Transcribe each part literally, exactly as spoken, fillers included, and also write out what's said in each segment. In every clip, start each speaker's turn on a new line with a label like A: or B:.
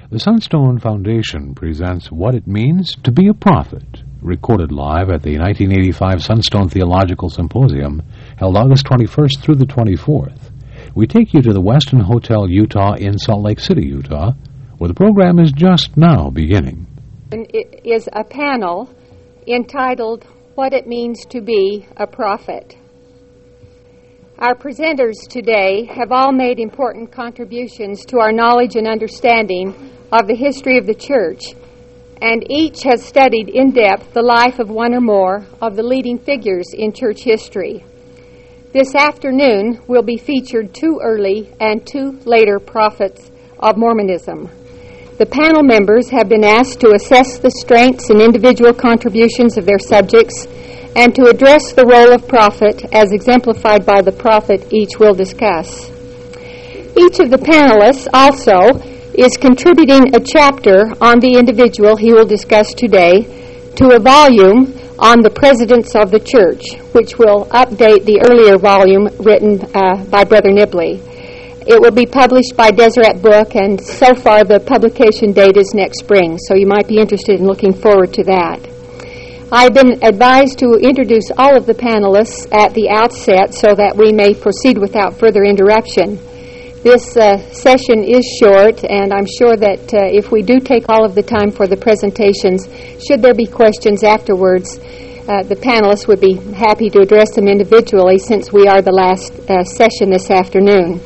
A: The Sunstone Foundation presents What It Means to Be a Prophet, recorded live at the nineteen eighty-five Sunstone Theological Symposium, held August twenty-first through the twenty-fourth. We take you to the Westin Hotel, Utah in Salt Lake City, Utah, where the program is just now beginning.
B: It is a panel entitled What It Means to Be a Prophet. Our presenters today have all made important contributions to our knowledge and understanding of the history of the church, and each has studied in depth the life of one or more of the leading figures in church history. This afternoon will be featured two early and two later prophets of Mormonism. The panel members have been asked to assess the strengths and individual contributions of their subjects and to address the role of prophet as exemplified by the prophet each will discuss. Each of the panelists also is contributing a chapter on the individual he will discuss today to a volume on the presidents of the church, which will update the earlier volume written uh, by Brother Nibley. It will be published by Deseret Book, and so far the publication date is next spring, so you might be interested in looking forward to that. I've been advised to introduce all of the panelists at the outset so that we may proceed without further interruption. This uh, session is short, and I'm sure that uh, if we do take all of the time for the presentations, should there be questions afterwards, uh, the panelists would be happy to address them individually since we are the last uh, session this afternoon.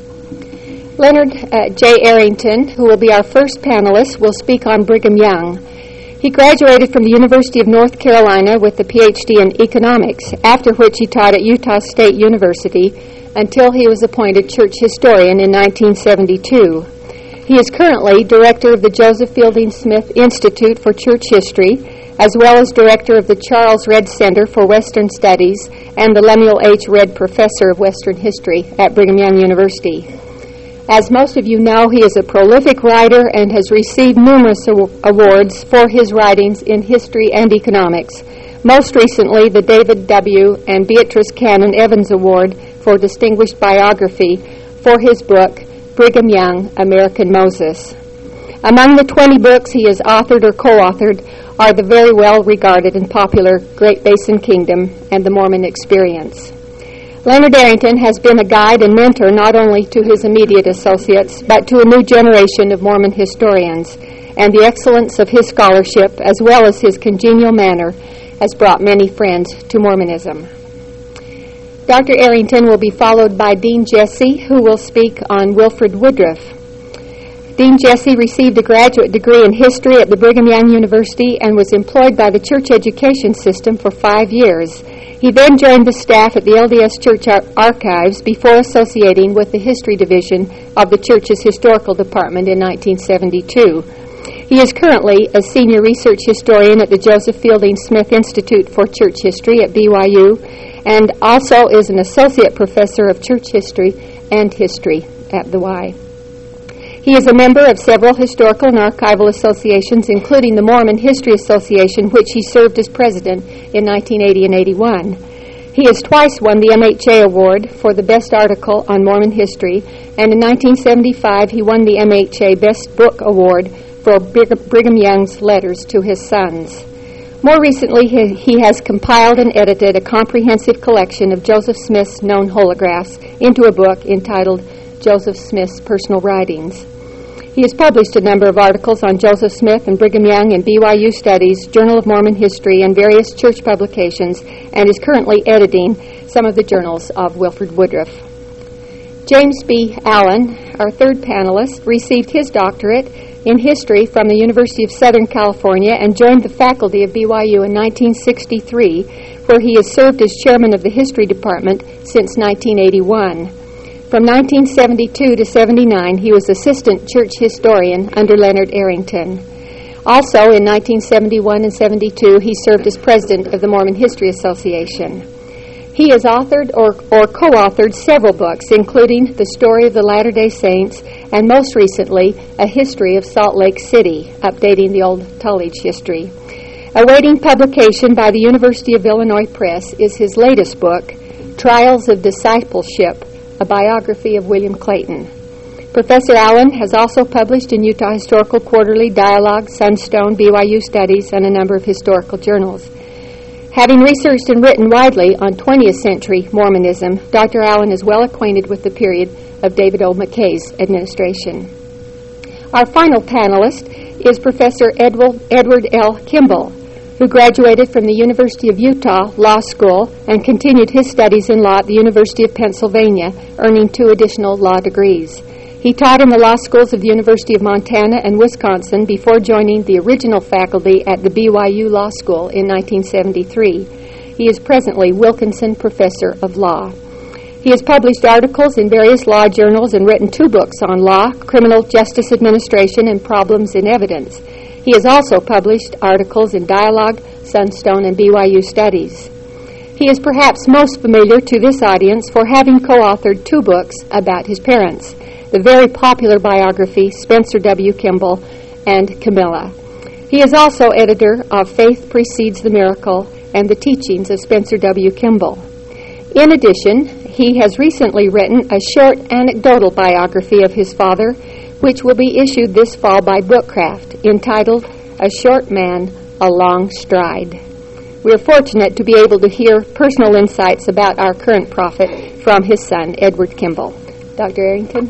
B: Leonard uh, J. Arrington, who will be our first panelist, will speak on Brigham Young. He graduated from the University of North Carolina with a P H D in economics, after which he taught at Utah State University until he was appointed church historian in nineteen seventy-two. He is currently director of the Joseph Fielding Smith Institute for Church History, as well as director of the Charles Redd Center for Western Studies and the Lemuel H. Redd Professor of Western History at Brigham Young University. As most of you know, he is a prolific writer and has received numerous awards for his writings in history and economics, most recently the David W. and Beatrice Cannon Evans Award for Distinguished Biography for his book, Brigham Young, American Moses. Among the twenty books he has authored or co-authored are the very well-regarded and popular Great Basin Kingdom and the Mormon Experience. Leonard Arrington has been a guide and mentor not only to his immediate associates, but to a new generation of Mormon historians, and the excellence of his scholarship, as well as his congenial manner, has brought many friends to Mormonism. Doctor Arrington will be followed by Dean Jesse, who will speak on Wilford Woodruff. Dean Jesse received a graduate degree in history at the Brigham Young University and was employed by the church education system for five years. He then joined the staff at the L D S Church Ar- Archives before associating with the History Division of the church's Historical Department in nineteen seventy-two. He is currently a senior research historian at the Joseph Fielding Smith Institute for Church History at B Y U, and also is an associate professor of church history and history at the Y. He is a member of several historical and archival associations, including the Mormon History Association, which he served as president in nineteen eighty and eighty-one. He has twice won the M H A Award for the Best Article on Mormon History, and in nineteen seventy-five he won the M H A Best Book Award for Brigham Young's letters to his sons. More recently, he, he has compiled and edited a comprehensive collection of Joseph Smith's known holographs into a book entitled Joseph Smith's Personal Writings. He has published a number of articles on Joseph Smith and Brigham Young in B Y U Studies, Journal of Mormon History, and various church publications, and is currently editing some of the journals of Wilford Woodruff. James B. Allen, our third panelist, received his doctorate in history from the University of Southern California and joined the faculty of B Y U in nineteen sixty-three, where he has served as chairman of the history department since nineteen eighty-one. From nineteen seventy-two to seventy-nine, he was assistant church historian under Leonard Arrington. Also, in nineteen seventy-one and seventy-two, he served as president of the Mormon History Association. He has authored or, or co-authored several books, including The Story of the Latter-day Saints, and most recently, A History of Salt Lake City, updating the old Tullidge history. Awaiting publication by the University of Illinois Press is his latest book, Trials of Discipleship, a biography of William Clayton. Professor Allen has also published in Utah Historical Quarterly, Dialogue, Sunstone, B Y U Studies, and a number of historical journals. Having researched and written widely on twentieth century Mormonism, Doctor Allen is well acquainted with the period of David O. McKay's administration. Our final panelist is Professor Edward, Edward L. Kimball, who graduated from the University of Utah Law School and continued his studies in law at the University of Pennsylvania, earning two additional law degrees. He taught in the law schools of the University of Montana and Wisconsin before joining the original faculty at the B Y U Law School in nineteen seventy-three. He is presently Wilkinson Professor of Law. He has published articles in various law journals and written two books on law, criminal justice administration, and problems in evidence. He has also published articles in Dialogue, Sunstone, and B Y U Studies. He is perhaps most familiar to this audience for having co-authored two books about his parents, the very popular biography Spencer W. Kimball and Camilla. He is also editor of Faith Precedes the Miracle and the Teachings of Spencer W. Kimball. In addition, he has recently written a short anecdotal biography of his father, which will be issued this fall by Bookcraft, entitled A Short Man, A Long Stride. We are fortunate to be able to hear personal insights about our current prophet from his son, Edward Kimball. Doctor Arrington?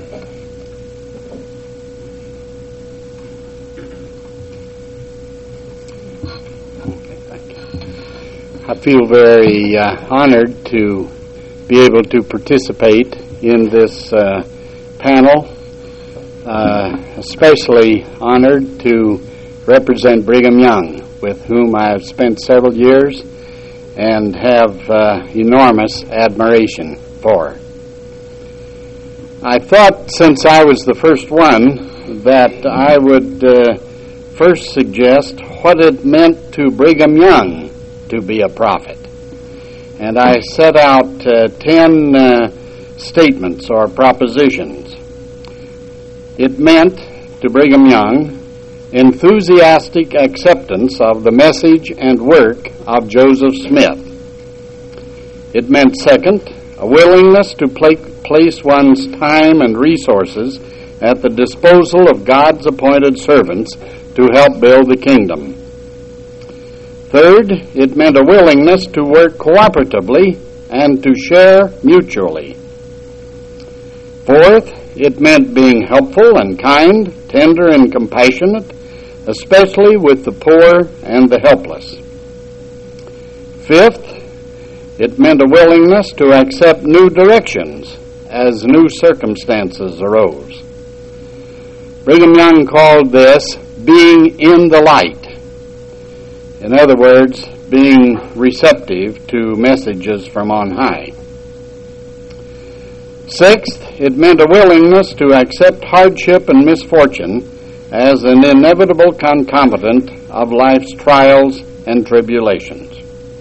C: I feel very uh, honored to be able to participate in this uh, panel. Uh, especially honored to represent Brigham Young, with whom I have spent several years and have uh, enormous admiration for. I thought, since I was the first one, that I would uh, first suggest what it meant to Brigham Young to be a prophet. And I set out uh, ten uh, statements or propositions. It meant to Brigham Young enthusiastic acceptance of the message and work of Joseph Smith. It meant, second, a willingness to pla- place one's time and resources at the disposal of God's appointed servants to help build the kingdom. Third, it meant a willingness to work cooperatively and to share mutually. Fourth, it meant being helpful and kind, tender and compassionate, especially with the poor and the helpless. Fifth, it meant a willingness to accept new directions as new circumstances arose. Brigham Young called this being in the light. In other words, being receptive to messages from on high. Sixth, it meant a willingness to accept hardship and misfortune as an inevitable concomitant of life's trials and tribulations.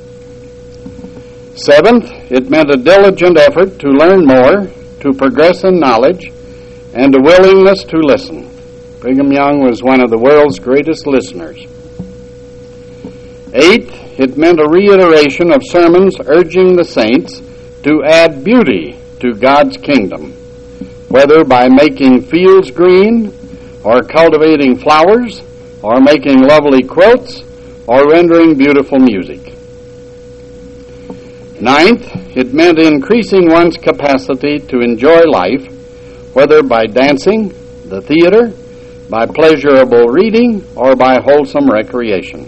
C: Seventh, it meant a diligent effort to learn more, to progress in knowledge, and a willingness to listen. Brigham Young was one of the world's greatest listeners. Eighth, it meant a reiteration of sermons urging the saints to add beauty to God's kingdom, whether by making fields green, or cultivating flowers, or making lovely quilts, or rendering beautiful music. Ninth, it meant increasing one's capacity to enjoy life, whether by dancing, the theater, by pleasurable reading, or by wholesome recreation.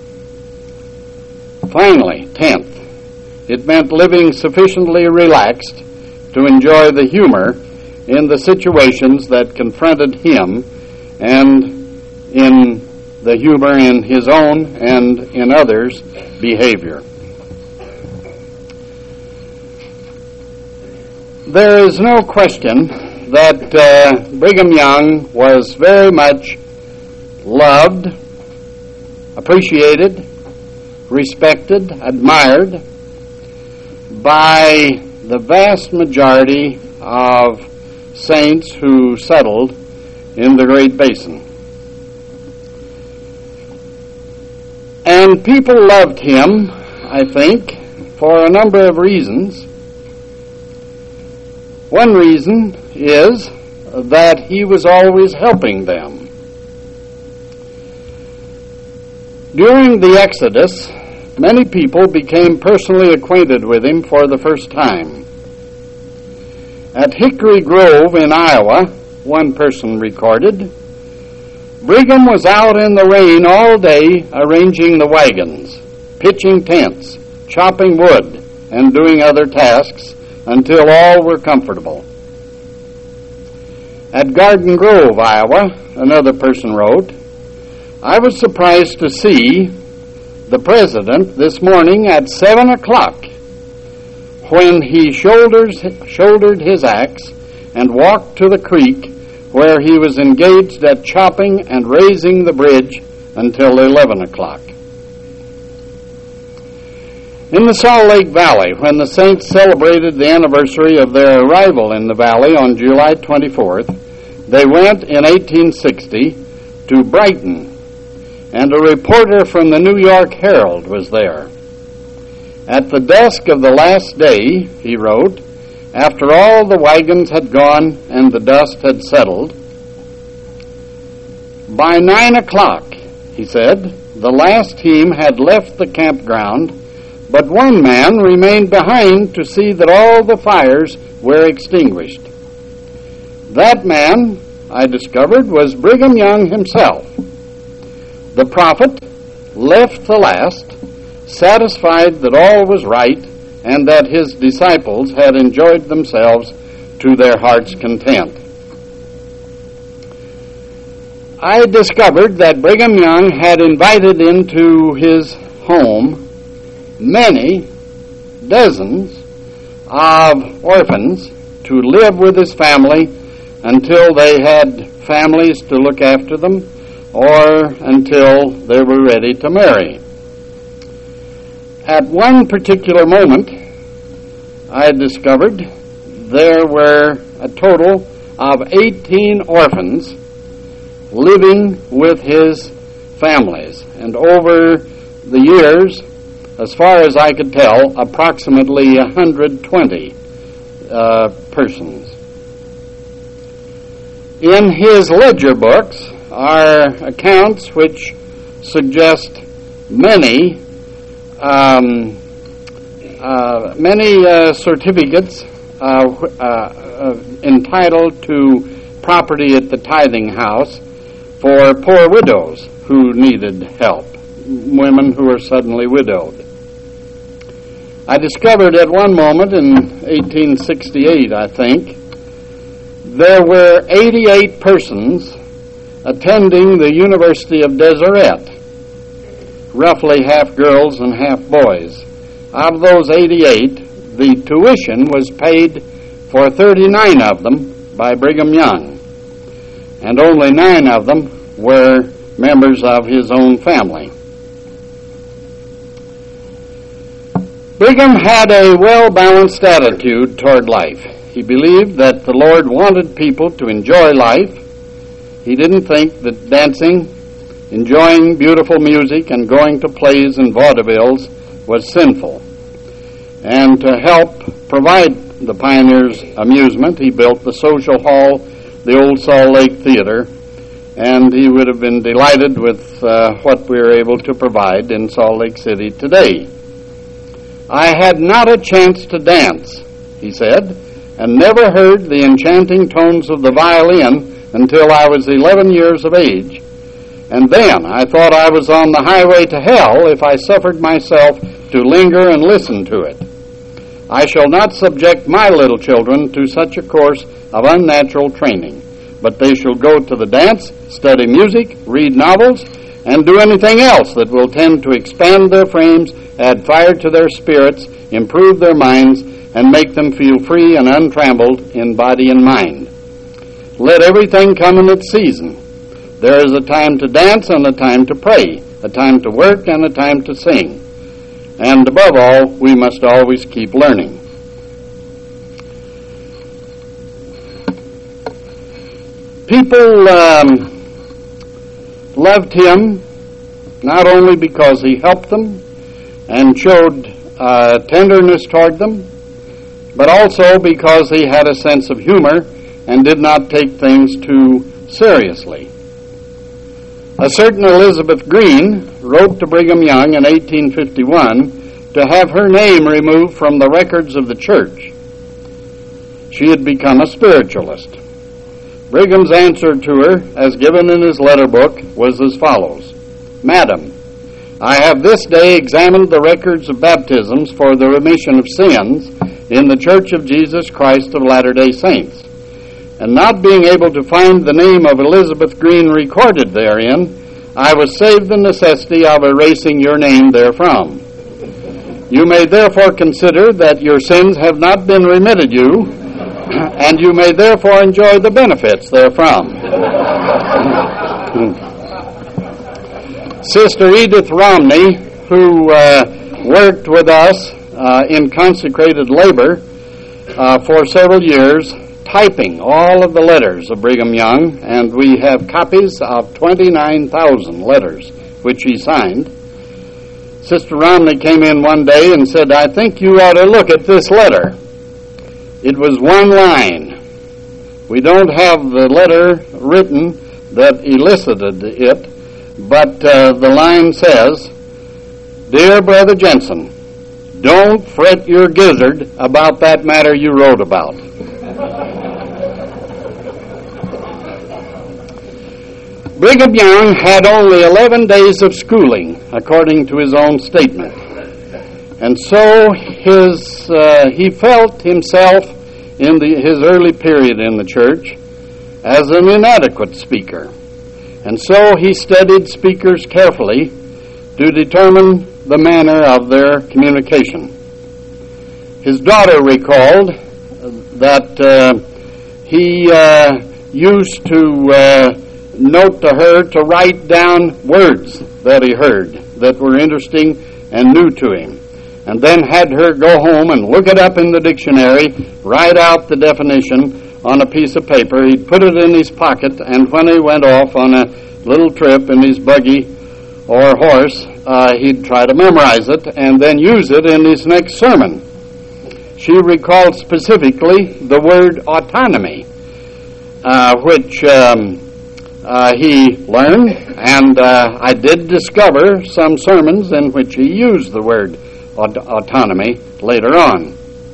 C: Finally, tenth, it meant living sufficiently relaxed to enjoy the humor in the situations that confronted him and in the humor in his own and in others' behavior. There is no question that uh, Brigham Young was very much loved, appreciated, respected, admired by the vast majority of saints who settled in the Great Basin. And people loved him, I think, for a number of reasons. One reason is that he was always helping them. During the Exodus, many people became personally acquainted with him for the first time. At Hickory Grove in Iowa, one person recorded, Brigham was out in the rain all day arranging the wagons, pitching tents, chopping wood, and doing other tasks until all were comfortable. At Garden Grove, Iowa, another person wrote, I was surprised to see the president this morning at seven o'clock when he shoulders, shouldered his axe and walked to the creek where he was engaged at chopping and raising the bridge until eleven o'clock. In the Salt Lake Valley, when the Saints celebrated the anniversary of their arrival in the valley on July twenty-fourth, they went in eighteen sixty to Brighton, and a reporter from the New York Herald was there. At the dusk of the last day, he wrote, after all the wagons had gone and the dust had settled, by nine o'clock, he said, the last team had left the campground, but one man remained behind to see that all the fires were extinguished. That man, I discovered, was Brigham Young himself. The prophet left the last, satisfied that all was right and that his disciples had enjoyed themselves to their heart's content. I discovered that Brigham Young had invited into his home many, dozens of orphans to live with his family until they had families to look after them or until they were ready to marry. At one particular moment, I discovered there were a total of eighteen orphans living with his families, and over the years, as far as I could tell, approximately one hundred twenty uh, persons. In his ledger books are accounts which suggest many um, uh, many uh, certificates uh, uh, uh, entitled to property at the tithing house for poor widows who needed help, women who were suddenly widowed. I discovered at one moment in eighteen sixty-eight, I think, there were eighty-eight persons attending the University of Deseret, roughly half girls and half boys. Of those eighty-eight, the tuition was paid for thirty-nine of them by Brigham Young, and only nine of them were members of his own family. Brigham had a well-balanced attitude toward life. He believed that the Lord wanted people to enjoy life. He didn't think that dancing, enjoying beautiful music, and going to plays and vaudevilles was sinful. And to help provide the pioneers amusement, he built the social hall, the old Salt Lake Theater, and he would have been delighted with uh, what we are able to provide in Salt Lake City today. I had not a chance to dance, he said, and never heard the enchanting tones of the violin until I was eleven years of age. And then I thought I was on the highway to hell if I suffered myself to linger and listen to it. I shall not subject my little children to such a course of unnatural training, but they shall go to the dance, study music, read novels, and do anything else that will tend to expand their frames, add fire to their spirits, improve their minds, and make them feel free and untrammeled in body and mind. Let everything come in its season. There is a time to dance and a time to pray, a time to work and a time to sing. And above all, we must always keep learning. People um, loved him not only because he helped them and showed uh, tenderness toward them, but also because he had a sense of humor and did not take things too seriously. A certain Elizabeth Green wrote to Brigham Young in eighteen fifty-one to have her name removed from the records of the church. She had become a spiritualist. Brigham's answer to her, as given in his letter book, was as follows: Madam, I have this day examined the records of baptisms for the remission of sins in the Church of Jesus Christ of Latter-day Saints, and not being able to find the name of Elizabeth Green recorded therein, I was saved the necessity of erasing your name therefrom. You may therefore consider that your sins have not been remitted you, and you may therefore enjoy the benefits therefrom. Sister Edith Romney, who uh, worked with us uh, in consecrated labor uh, for several years, typing all of the letters of Brigham Young, and we have copies of twenty-nine thousand letters which he signed. Sister Romney came in one day and said, I think you ought to look at this letter. It was one line. We don't have the letter written that elicited it, but uh, the line says, Dear Brother Jensen, don't fret your gizzard about that matter you wrote about. Brigham Young had only eleven days of schooling, according to his own statement. And so his uh, he felt himself in the, his early period in the church as an inadequate speaker. And so he studied speakers carefully to determine the manner of their communication. His daughter recalled that uh, he uh, used to uh, note to her to write down words that he heard that were interesting and new to him, and then had her go home and look it up in the dictionary, write out the definition on a piece of paper. He'd put it in his pocket, and when he went off on a little trip in his buggy or horse, uh, he'd try to memorize it and then use it in his next sermon. She recalled specifically the word autonomy, uh, which um, uh, he learned, and uh, I did discover some sermons in which he used the word aut- autonomy later on.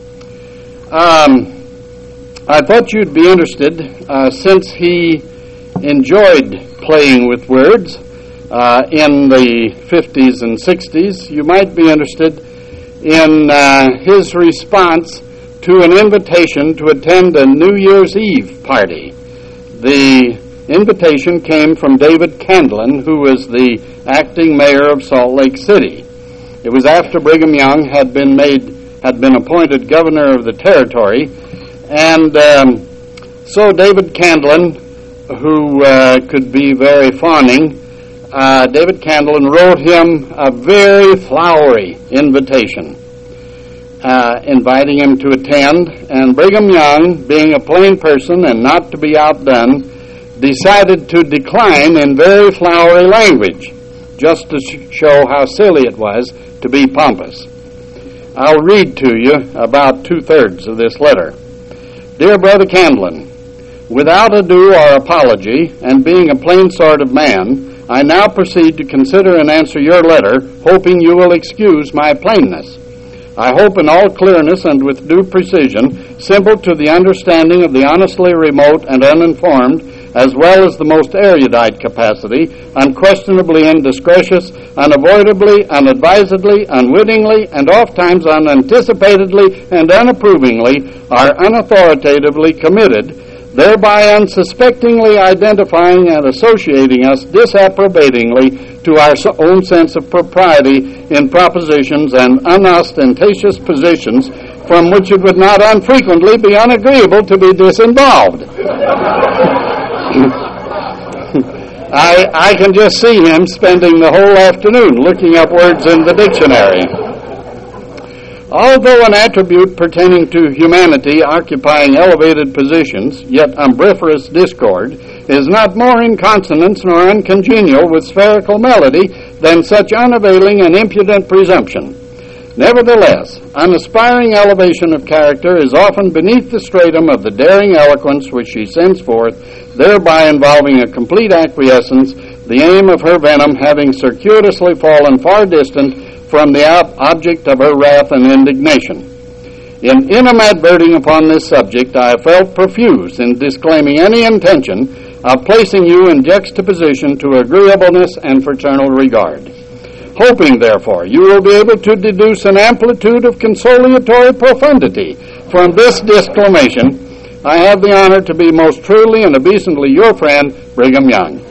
C: Um, I thought you'd be interested, uh, since he enjoyed playing with words uh, in the fifties and sixties, you might be interested in uh, his response to an invitation to attend a New Year's Eve party. The invitation came from David Candlin, who was the acting mayor of Salt Lake City. It was after Brigham Young had been made had been appointed governor of the territory, and um, so David Candlin, who uh, could be very fawning, uh, David Candlin wrote him a very flowery invitation, uh, inviting him to attend, and Brigham Young, being a plain person and not to be outdone, decided to decline in very flowery language, just to sh- show how silly it was to be pompous. I'll read to you about two-thirds of this letter. Dear Brother Candlin, without ado or apology, and being a plain sort of man, I now proceed to consider and answer your letter, hoping you will excuse my plainness. I hope in all clearness and with due precision, simple to the understanding of the honestly remote and uninformed, as well as the most erudite capacity, unquestionably indiscretions, unavoidably, unadvisedly, unwittingly, and ofttimes unanticipatedly and unapprovingly, are unauthoritatively committed, thereby unsuspectingly identifying and associating us disapprobatingly to our own sense of propriety in propositions and unostentatious positions from which it would not unfrequently be unagreeable to be disinvolved. I, I can just see him spending the whole afternoon looking up words in the dictionary. Although an attribute pertaining to humanity occupying elevated positions, yet umbriferous discord, is not more in consonance nor uncongenial with spherical melody than such unavailing and impudent presumption. Nevertheless, an aspiring elevation of character is often beneath the stratum of the daring eloquence which she sends forth, thereby involving a complete acquiescence, the aim of her venom having circuitously fallen far distant from the ob- object of her wrath and indignation. In animadverting upon this subject, I have felt profuse in disclaiming any intention of placing you in juxtaposition to agreeableness and fraternal regard. Hoping, therefore, you will be able to deduce an amplitude of consolatory profundity from this disclamation, I have the honor to be most truly and obediently your friend, Brigham Young.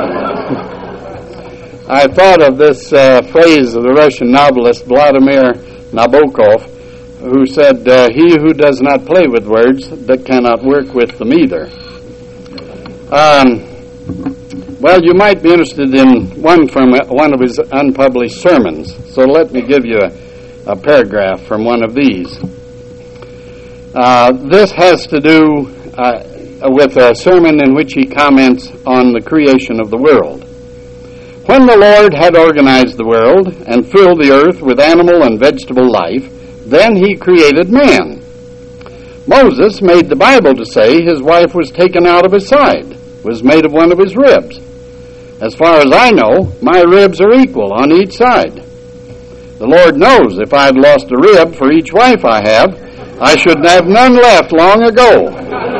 C: I thought of this uh, phrase of the Russian novelist Vladimir Nabokov, who said, uh, he who does not play with words, that cannot work with them either. Um, well, you might be interested in one from one of his unpublished sermons, so let me give you a, a paragraph from one of these. Uh, this has to do uh, with a sermon in which he comments on the creation of the world. When the Lord had organized the world and filled the earth with animal and vegetable life, then he created man. Moses made the Bible to say his wife was taken out of his side, was made of one of his ribs. As far as I know, my ribs are equal on each side. The Lord knows if I had lost a rib for each wife I have, I should have none left long ago.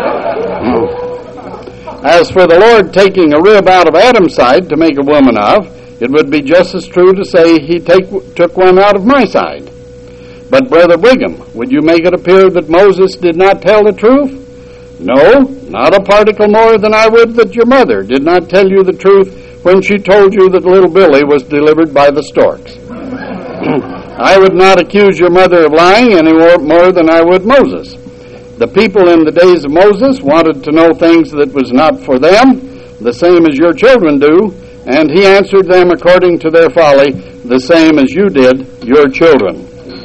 C: As for the Lord taking a rib out of Adam's side to make a woman of, it would be just as true to say he take, took one out of my side. But, Brother Brigham, would you make it appear that Moses did not tell the truth? No, not a particle more than I would that your mother did not tell you the truth when she told you that little Billy was delivered by the storks. I would not accuse your mother of lying any more, more than I would Moses. The people in the days of Moses wanted to know things that was not for them, the same as your children do, and he answered them according to their folly, the same as you did your children.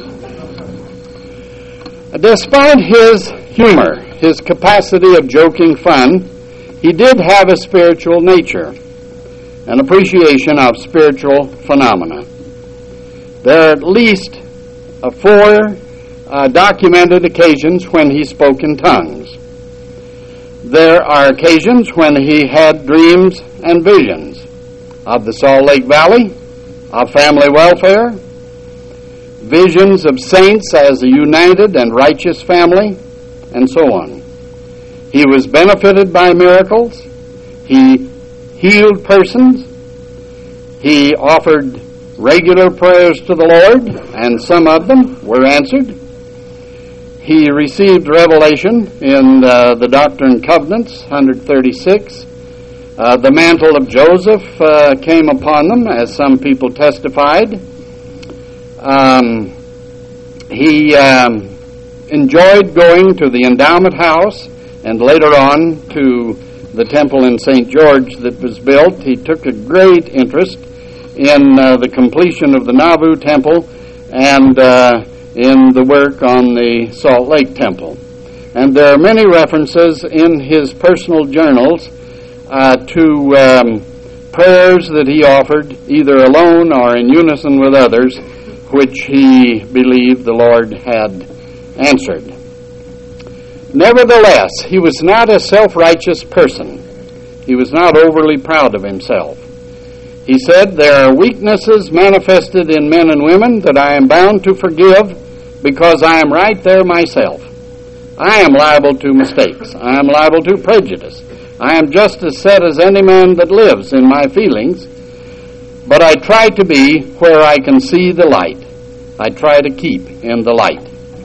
C: Despite his humor, his capacity of joking fun, he did have a spiritual nature, an appreciation of spiritual phenomena. There are at least uh, four uh, documented occasions when he spoke in tongues. There are occasions when he had dreams and visions of the Salt Lake Valley, of family welfare, visions of saints as a united and righteous family, and so on. He was benefited by miracles. He healed persons. He offered regular prayers to the Lord, and some of them were answered. He received revelation in uh, the Doctrine and Covenants, one thirty-six. Uh, the mantle of Joseph uh, came upon them, as some people testified. Um, he um, enjoyed going to the endowment house and later on to the temple in Saint George that was built. He took a great interest in uh, the completion of the Nauvoo temple and uh, in the work on the Salt Lake temple. And there are many references in his personal journals uh, to um, prayers that he offered either alone or in unison with others, which he believed the Lord had answered. Nevertheless, he was not a self-righteous person. He was not overly proud of himself. He said, "There are weaknesses manifested in men and women that I am bound to forgive because I am right there myself. I am liable to mistakes. I am liable to prejudice. I am just as set as any man that lives in my feelings, but I try to be where I can see the light. I try to keep in the light."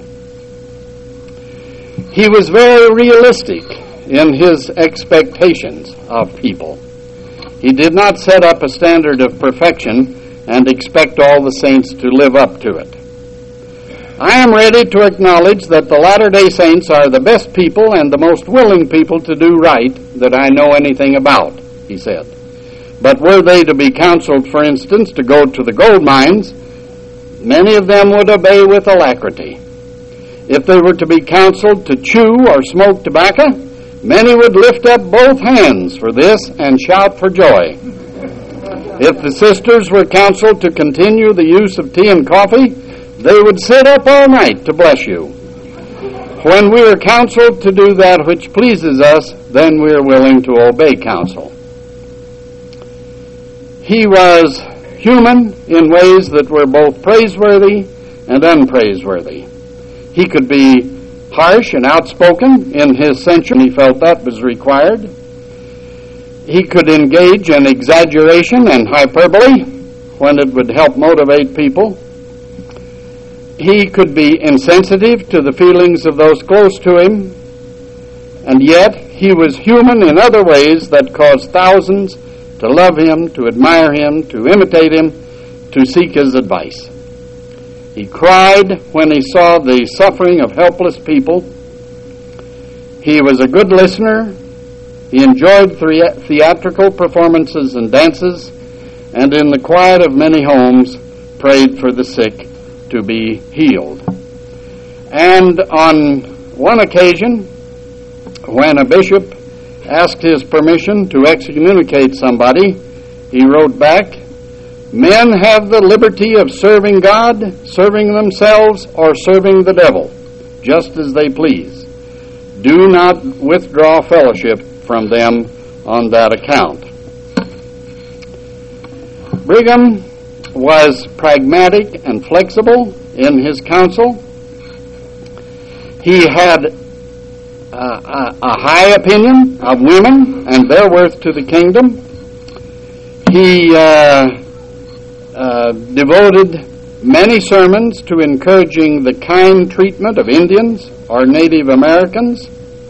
C: He was very realistic in his expectations of people. He did not set up a standard of perfection and expect all the saints to live up to it. "I am ready to acknowledge that the Latter-day Saints are the best people and the most willing people to do right that I know anything about," he said. "But were they to be counseled, for instance, to go to the gold mines, many of them would obey with alacrity. If they were to be counseled to chew or smoke tobacco, many would lift up both hands for this and shout for joy. If the sisters were counseled to continue the use of tea and coffee, They would sit up all night to bless you. When we are counseled to do that which pleases us, then we are willing to obey counsel. He was human in ways that were both praiseworthy and unpraiseworthy. He could be harsh and outspoken in his censure, and he felt that was required. He could engage in exaggeration and hyperbole when it would help motivate people. He could be insensitive to the feelings of those close to him, and yet he was human in other ways that caused thousands to love him, to admire him, to imitate him, to seek his advice. He cried when he saw the suffering of helpless people. He was a good listener. He enjoyed thre- theatrical performances and dances, and in the quiet of many homes prayed for the sick to be healed. And on one occasion, when a bishop asked his permission to excommunicate somebody, he wrote back, "Men have the liberty of serving God, serving themselves, or serving the devil, just as they please. Do not withdraw fellowship from them on that account." Brigham was pragmatic and flexible in his counsel. He had uh, a, a high opinion of women and their worth to the kingdom. He uh, uh, devoted many sermons to encouraging the kind treatment of Indians or Native Americans.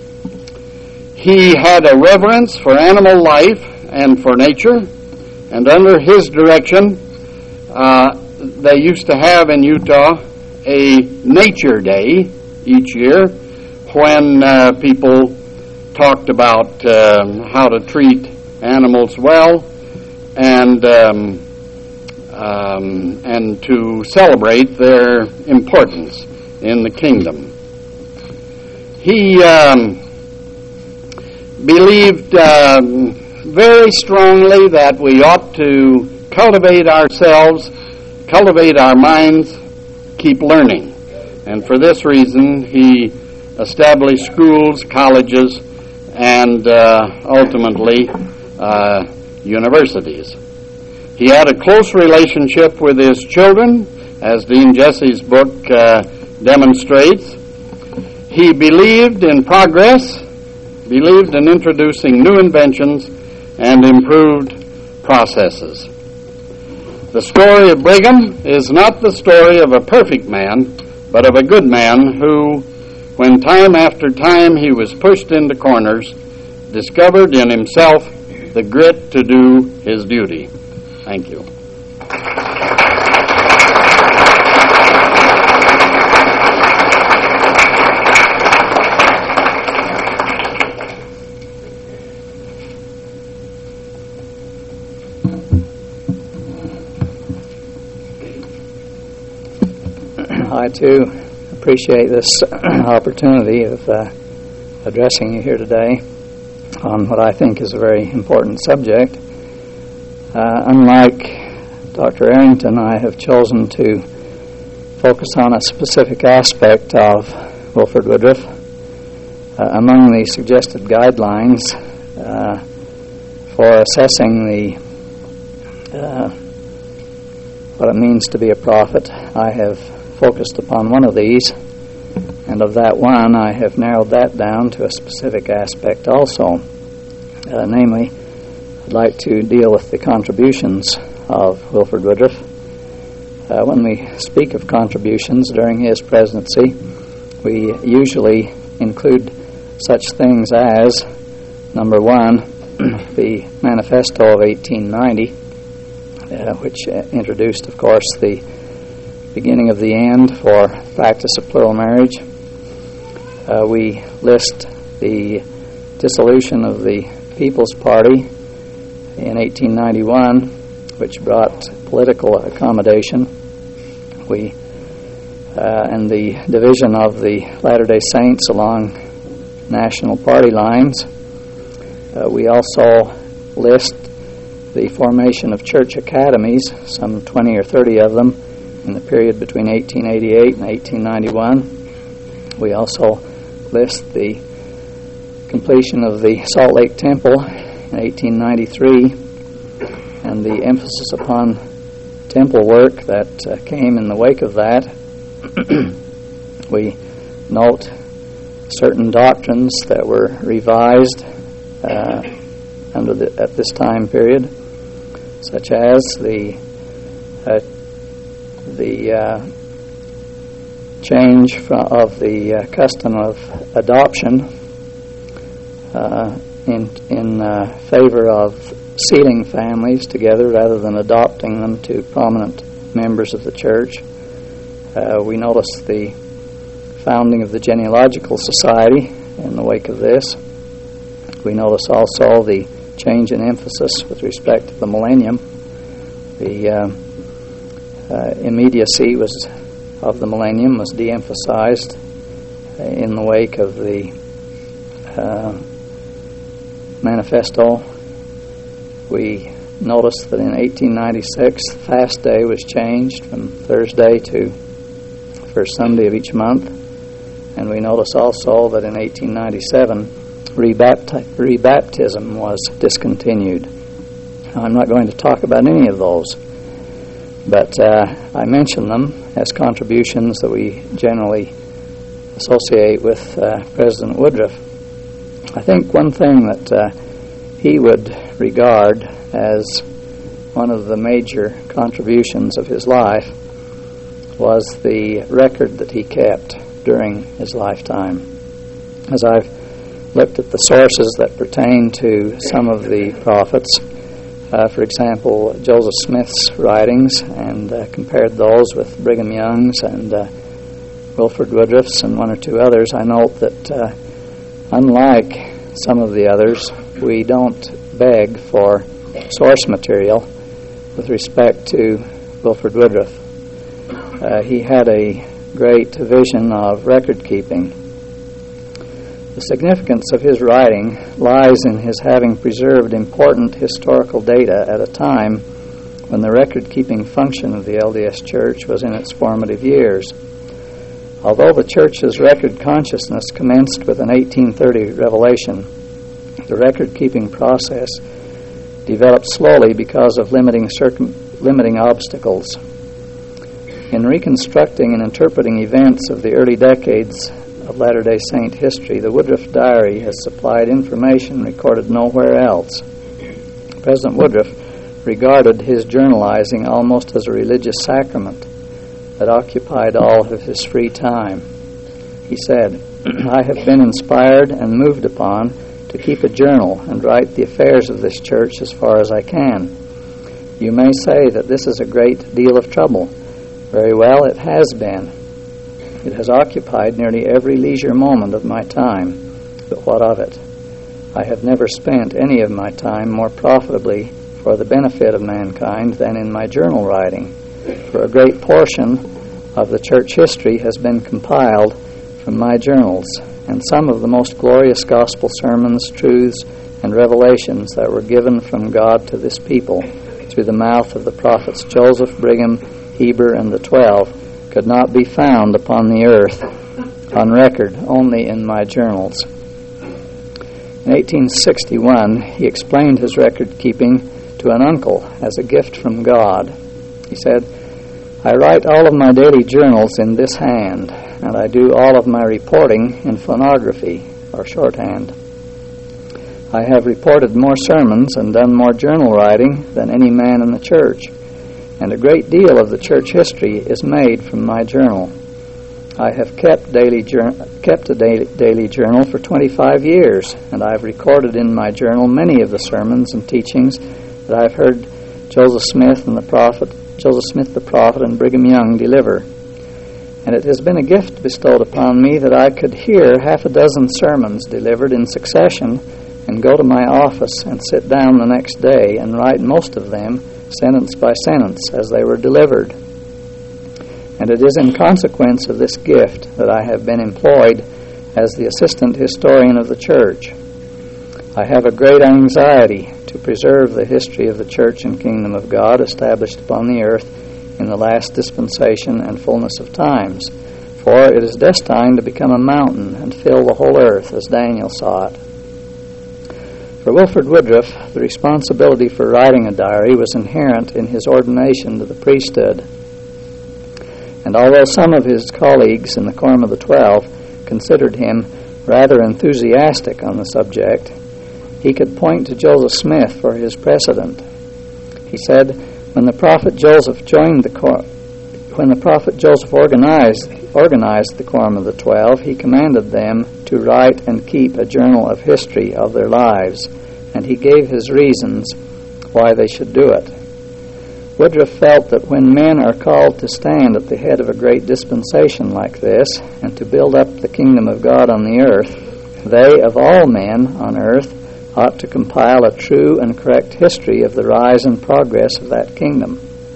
C: He had a reverence for animal life and for nature, and under his direction, uh, they used to have in Utah a nature day each year when uh, people talked about uh, how to treat animals well and um, um, and to celebrate their importance in the kingdom. He um, believed um, very strongly that we ought to cultivate ourselves, cultivate our minds, keep learning. And for this reason, he established schools, colleges, and uh, ultimately uh, universities. He had a close relationship with his children, as Dean Jesse's book uh, demonstrates. He believed in progress, believed in introducing new inventions and improved processes. The story of Brigham is not the story of a perfect man, but of a good man who, when time after time he was pushed into corners, discovered in himself the grit to do his duty. Thank you.
D: I, too, appreciate this opportunity of uh, addressing you here today on what I think is a very important subject. Uh, unlike Doctor Arrington, I have chosen to focus on a specific aspect of Wilford Woodruff. Uh, among the suggested guidelines uh, for assessing the uh, what it means to be a prophet, I have focused upon one of these, and of that one I have narrowed that down to a specific aspect also. Uh, namely, I'd like to deal with the contributions of Wilford Woodruff. Uh, when we speak of contributions during his presidency, we usually include such things as, number one, the Manifesto of eighteen ninety, uh, which uh, introduced, of course, the beginning of the end for practice of plural marriage. Uh, we list the dissolution of the People's Party in eighteen ninety-one, which brought political accommodation. We uh, and the division of the Latter-day Saints along national party lines. Uh, we also list the formation of church academies, some twenty or thirty of them, in the period between eighteen eighty-eight and eighteen ninety-one. We also list the completion of the Salt Lake Temple in eighteen ninety-three and the emphasis upon temple work that uh, came in the wake of that. We note certain doctrines that were revised uh, under the, at this time period, such as the uh, the uh, change from, of the uh, custom of adoption uh, in in uh, favor of sealing families together rather than adopting them to prominent members of the church. Uh, we notice the founding of the Genealogical Society in the wake of this. We notice also the change in emphasis with respect to the millennium. The uh, uh, immediacy was of the millennium was de-emphasized in the wake of the uh, manifesto. We noticed that in eighteen ninety-six, fast day was changed from Thursday to first Sunday of each month. And we notice also that in eighteen ninety-seven, rebapt- rebaptism was discontinued. Now, I'm not going to talk about any of those, but uh, I mention them as contributions that we generally associate with uh, President Woodruff. I think one thing that uh, he would regard as one of the major contributions of his life was the record that he kept during his lifetime. As I've looked at the sources that pertain to some of the prophets, uh, for example, Joseph Smith's writings, and uh, compared those with Brigham Young's and uh, Wilford Woodruff's and one or two others, I note that uh, unlike some of the others, we don't beg for source material with respect to Wilford Woodruff. Uh, he had a great vision of record keeping. The significance of his writing lies in his having preserved important historical data at a time when the record keeping function of the L D S Church was in its formative years. Although the Church's record consciousness commenced with an eighteen thirty revelation, the record keeping process developed slowly because of limiting circum- limiting obstacles. In reconstructing and interpreting events of the early decades of Latter-day Saint history, the Woodruff Diary has supplied information recorded nowhere else. President Woodruff regarded his journalizing almost as a religious sacrament that occupied all of his free time. He said, "I have been inspired and moved upon to keep a journal and write the affairs of this church as far as I can. You may say that this is a great deal of trouble. Very well, it has been. It has occupied nearly every leisure moment of my time, but what of it? I have never spent any of my time more profitably for the benefit of mankind than in my journal writing, for a great portion of the church history has been compiled from my journals, and some of the most glorious gospel sermons, truths, and revelations that were given from God to this people through the mouth of the prophets Joseph, Brigham, Heber, and the Twelve could not be found upon the earth on record, only in my journals." In eighteen sixty-one, he explained his record-keeping to an uncle as a gift from God. He said, "I write all of my daily journals in this hand, and I do all of my reporting in phonography, or shorthand. I have reported more sermons and done more journal writing than any man in the church, and a great deal of the church history is made from my journal. I have kept daily jour- kept a daily, daily journal for twenty-five years, and I have recorded in my journal many of the sermons and teachings that I have heard Joseph Smith and the prophet, Joseph Smith the prophet and Brigham Young deliver. And it has been a gift bestowed upon me that I could hear half a dozen sermons delivered in succession and go to my office and sit down the next day and write most of them sentence by sentence as they were delivered. And it is in consequence of this gift that I have been employed as the assistant historian of the church. I have a great anxiety to preserve the history of the church and kingdom of God established upon the earth in the last dispensation and fullness of times, for it is destined to become a mountain and fill the whole earth, as Daniel saw it. For Wilford Woodruff, the responsibility for writing a diary was inherent in his ordination to the priesthood. And although some of his colleagues in the Quorum of the Twelve considered him rather enthusiastic on the subject, he could point to Joseph Smith for his precedent. He said, when the prophet Joseph joined the cor- when the prophet Joseph organized organized the Quorum of the Twelve, he commanded them to write and keep a journal of history of their lives, and he gave his reasons why they should do it. Woodruff felt that when men are called to stand at the head of a great dispensation like this and to build up the kingdom of God on the earth, they, of all men on earth, ought to compile a true and correct history of the rise and progress of that kingdom.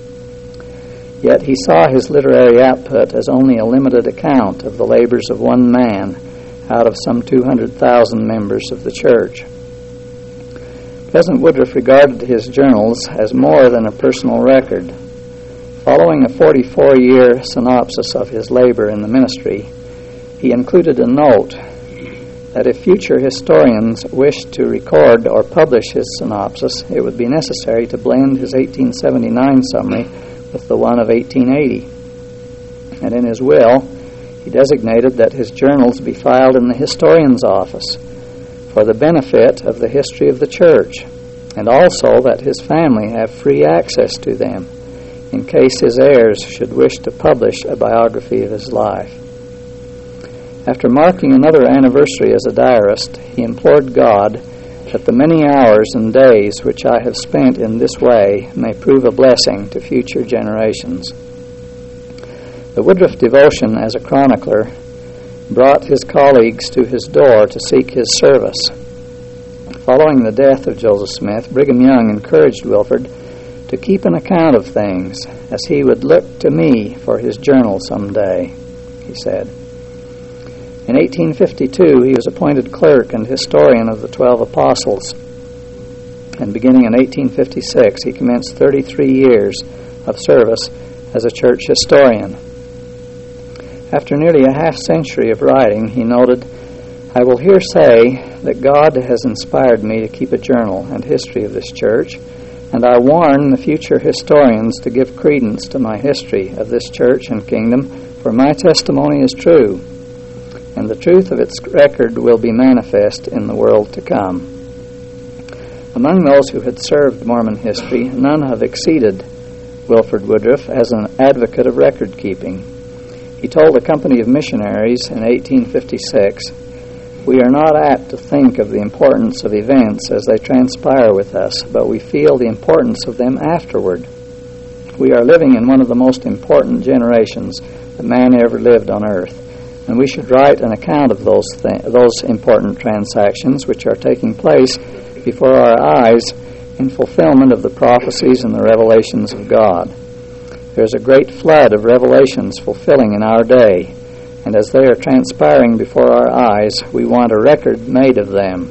D: Yet he saw his literary output as only a limited account of the labors of one man out of some two hundred thousand members of the church. President Woodruff regarded his journals as more than a personal record. Following a forty-four-year synopsis of his labor in the ministry, he included a note that if future historians wished to record or publish his synopsis, it would be necessary to blend his eighteen seventy-nine summary with the one of eighteen eighty. And in his will, he designated that his journals be filed in the historian's office for the benefit of the history of the church, and also that his family have free access to them in case his heirs should wish to publish a biography of his life. After marking another anniversary as a diarist, he implored God that the many hours and days which I have spent in this way may prove a blessing to future generations. The Woodruff devotion as a chronicler brought his colleagues to his door to seek his service. Following the death of Joseph Smith, Brigham Young encouraged Wilford to keep an account of things, as he would look to me for his journal someday, he said. In eighteen fifty-two, he was appointed clerk and historian of the Twelve Apostles, and beginning in eighteen fifty-six, he commenced thirty-three years of service as a church historian. After nearly a half-century of writing, he noted, I will here say that God has inspired me to keep a journal and history of this church, and I warn the future historians to give credence to my history of this church and kingdom, for my testimony is true, and the truth of its record will be manifest in the world to come. Among those who had served Mormon history, none have exceeded Wilford Woodruff as an advocate of record-keeping. He told a company of missionaries in eighteen fifty-six, we are not apt to think of the importance of events as they transpire with us, but we feel the importance of them afterward. We are living in one of the most important generations that man ever lived on earth, and we should write an account of those th- those important transactions which are taking place before our eyes in fulfillment of the prophecies and the revelations of God. There is a great flood of revelations fulfilling in our day, and as they are transpiring before our eyes, we want a record made of them.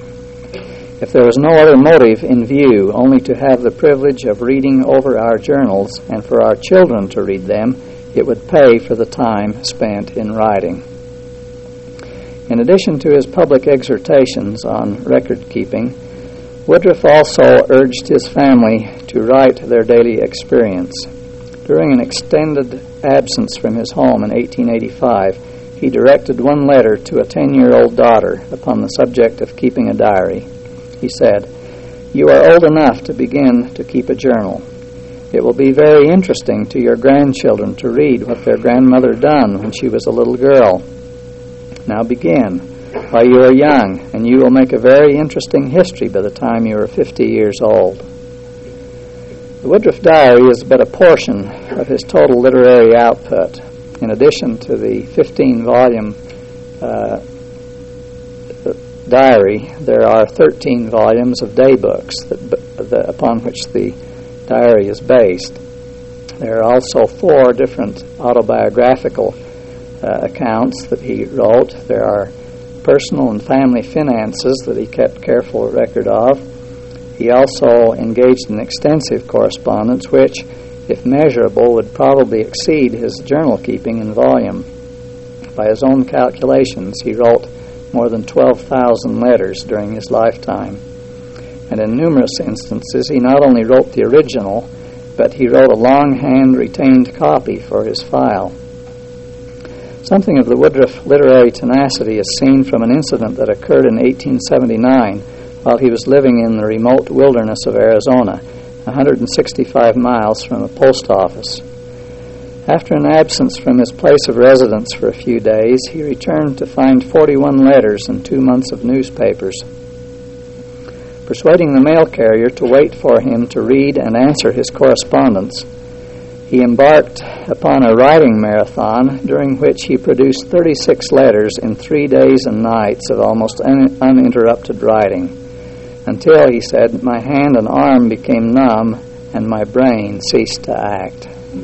D: If there was no other motive in view, only to have the privilege of reading over our journals and for our children to read them, it would pay for the time spent in writing. In addition to his public exhortations on record-keeping, Woodruff also urged his family to write their daily experience. During an extended absence from his home in eighteen eighty-five, he directed one letter to a ten-year-old daughter upon the subject of keeping a diary. He said, "You are old enough to begin to keep a journal. It will be very interesting to your grandchildren to read what their grandmother done when she was a little girl. Now begin while you are young, and you will make a very interesting history by the time you are fifty years old." The Woodruff Diary is but a portion of his total literary output. In addition to the fifteen-volume uh, diary, there are thirteen volumes of daybooks that, that, upon which the diary is based. There are also four different autobiographical uh, accounts that he wrote. There are personal and family finances that he kept careful record of. He also engaged in extensive correspondence, which, if measurable, would probably exceed his journal keeping in volume. By his own calculations, he wrote more than twelve thousand letters during his lifetime. And in numerous instances, he not only wrote the original, but he wrote a longhand retained copy for his file. Something of the Woodruff literary tenacity is seen from an incident that occurred in eighteen seventy-nine while he was living in the remote wilderness of Arizona, one hundred sixty-five miles from a post office. After an absence from his place of residence for a few days, he returned to find forty-one letters and two months of newspapers. Persuading the mail carrier to wait for him to read and answer his correspondence, he embarked upon a writing marathon during which he produced thirty-six letters in three days and nights of almost un- uninterrupted writing, until, he said, my hand and arm became numb and my brain ceased to act.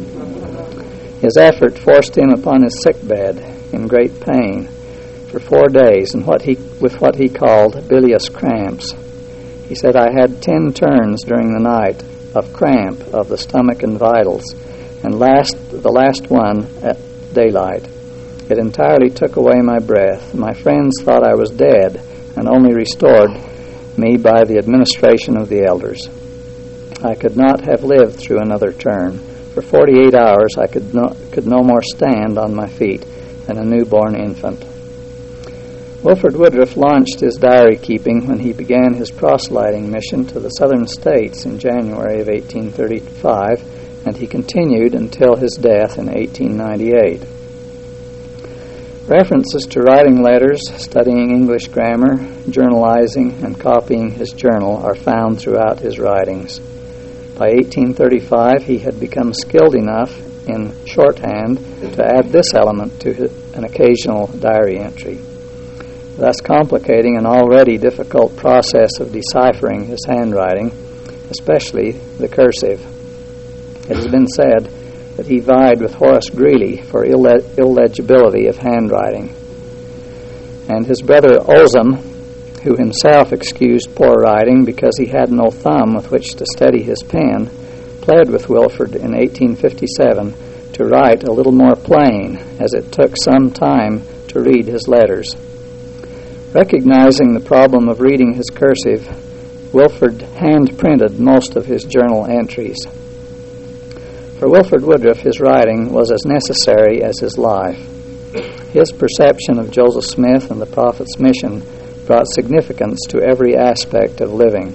D: His effort forced him upon his sickbed in great pain for four days and what he, with what he called bilious cramps. He said, I had ten turns during the night of cramp of the stomach and vitals, and last the last one at daylight. It entirely took away my breath. My friends thought I was dead and only restored me by the administration of the elders. I could not have lived through another turn. For forty-eight hours I could no, could no more stand on my feet than a newborn infant. Wilford Woodruff launched his diary keeping when he began his proselyting mission to the southern states in January of eighteen thirty-five, and he continued until his death in eighteen ninety-eight. References to writing letters, studying English grammar, journalizing, and copying his journal are found throughout his writings. By eighteen thirty-five, he had become skilled enough in shorthand to add this element to an occasional diary entry, thus complicating an already difficult process of deciphering his handwriting, especially the cursive. It has been said that he vied with Horace Greeley for ille- illegibility of handwriting. And his brother Ozum, who himself excused poor writing because he had no thumb with which to steady his pen, pled with Wilford in eighteen fifty-seven to write a little more plain, as it took some time to read his letters. Recognizing the problem of reading his cursive, Wilford hand-printed most of his journal entries. For Wilford Woodruff, his writing was as necessary as his life. His perception of Joseph Smith and the Prophet's mission brought significance to every aspect of living.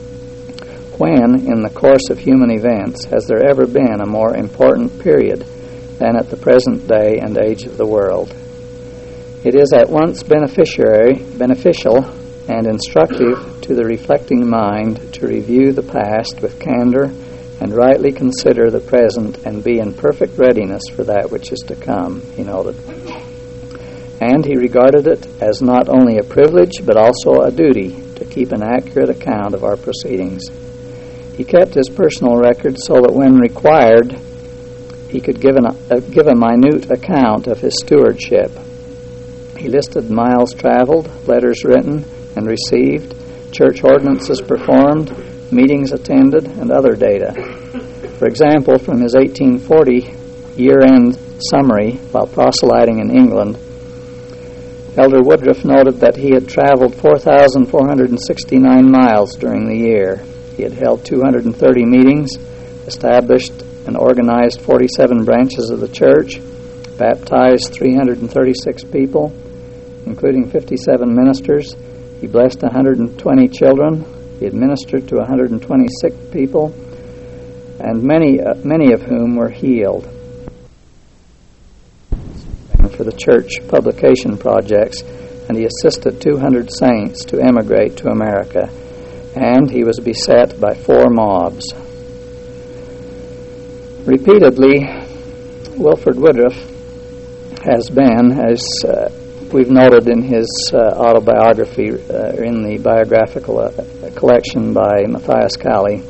D: When, in the course of human events, has there ever been a more important period than at the present day and age of the world? It is at once beneficiary, beneficial and instructive to the reflecting mind to review the past with candor and rightly consider the present and be in perfect readiness for that which is to come, he noted. And he regarded it as not only a privilege but also a duty to keep an accurate account of our proceedings. He kept his personal record so that when required, he could give, an, uh, give a minute account of his stewardship. He listed miles traveled, letters written and received, church ordinances performed, meetings attended, and other data. For example, from his eighteen forty year-end summary while proselyting in England, Elder Woodruff noted that he had traveled four thousand four hundred sixty-nine miles during the year. He had held two hundred thirty meetings, established and organized forty-seven branches of the church, baptized three hundred thirty-six people, including fifty-seven ministers. He blessed one hundred twenty children. He administered to one hundred twenty sick people, and many, uh, many of whom were healed. For the church publication projects, and he assisted two hundred saints to emigrate to America, and he was beset by four mobs. Repeatedly, Wilford Woodruff has been, as uh, we've noted in his uh, autobiography, uh, in the biographical uh, collection by Matthias Cowley,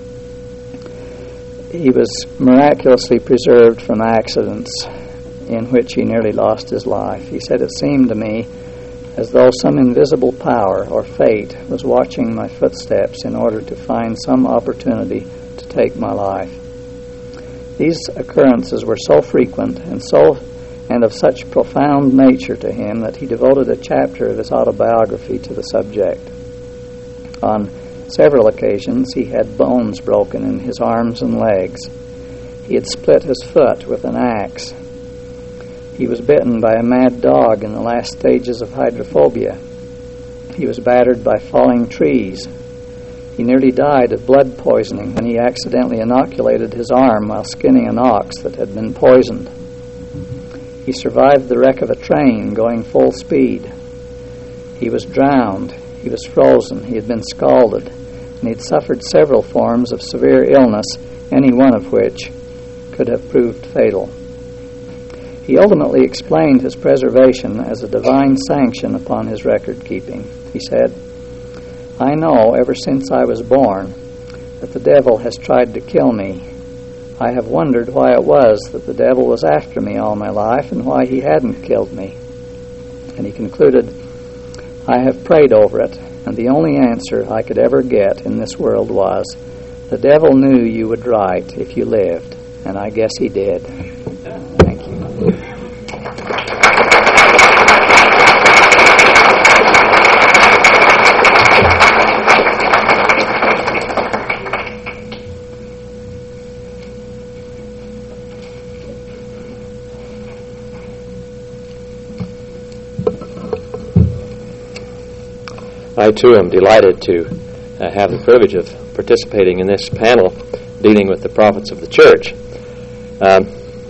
D: he was miraculously preserved from accidents in which he nearly lost his life. He said, "It seemed to me as though some invisible power or fate was watching my footsteps in order to find some opportunity to take my life." These occurrences were so frequent and so and of such profound nature to him that he devoted a chapter of his autobiography to the subject. On several occasions he had bones broken in his arms and legs. He had split his foot with an axe. He was bitten by a mad dog in the last stages of hydrophobia. He was battered by falling trees. He nearly died of blood poisoning when he accidentally inoculated his arm while skinning an ox that had been poisoned. He survived the wreck of a train going full speed. He was drowned. He was frozen. He had been scalded. And he had suffered several forms of severe illness, any one of which could have proved fatal. He ultimately explained his preservation as a divine sanction upon his record keeping. He said, "I know ever since I was born that the devil has tried to kill me. I have wondered why it was that the devil was after me all my life and why he hadn't killed me." And he concluded, "I have prayed over it, and the only answer I could ever get in this world was, the devil knew you would write if you lived, and I guess he did." Thank you.
E: I, too, am delighted to uh, have the privilege of participating in this panel dealing with the prophets of the church. Um,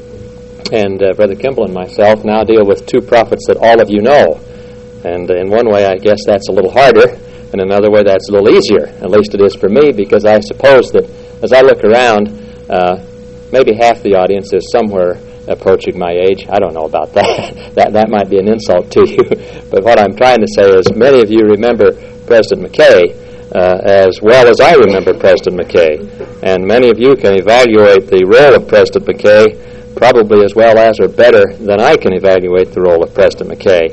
E: and uh, Brother Kimball and myself now deal with two prophets that all of you know. And in one way, I guess that's a little harder, and in another way, that's a little easier. At least it is for me, because I suppose that as I look around, uh, maybe half the audience is somewhere approaching my age. I don't know about that. that that might be an insult to you. But what I'm trying to say is many of you remember President McKay uh, as well as I remember President McKay. And many of you can evaluate the role of President McKay probably as well as or better than I can evaluate the role of President McKay.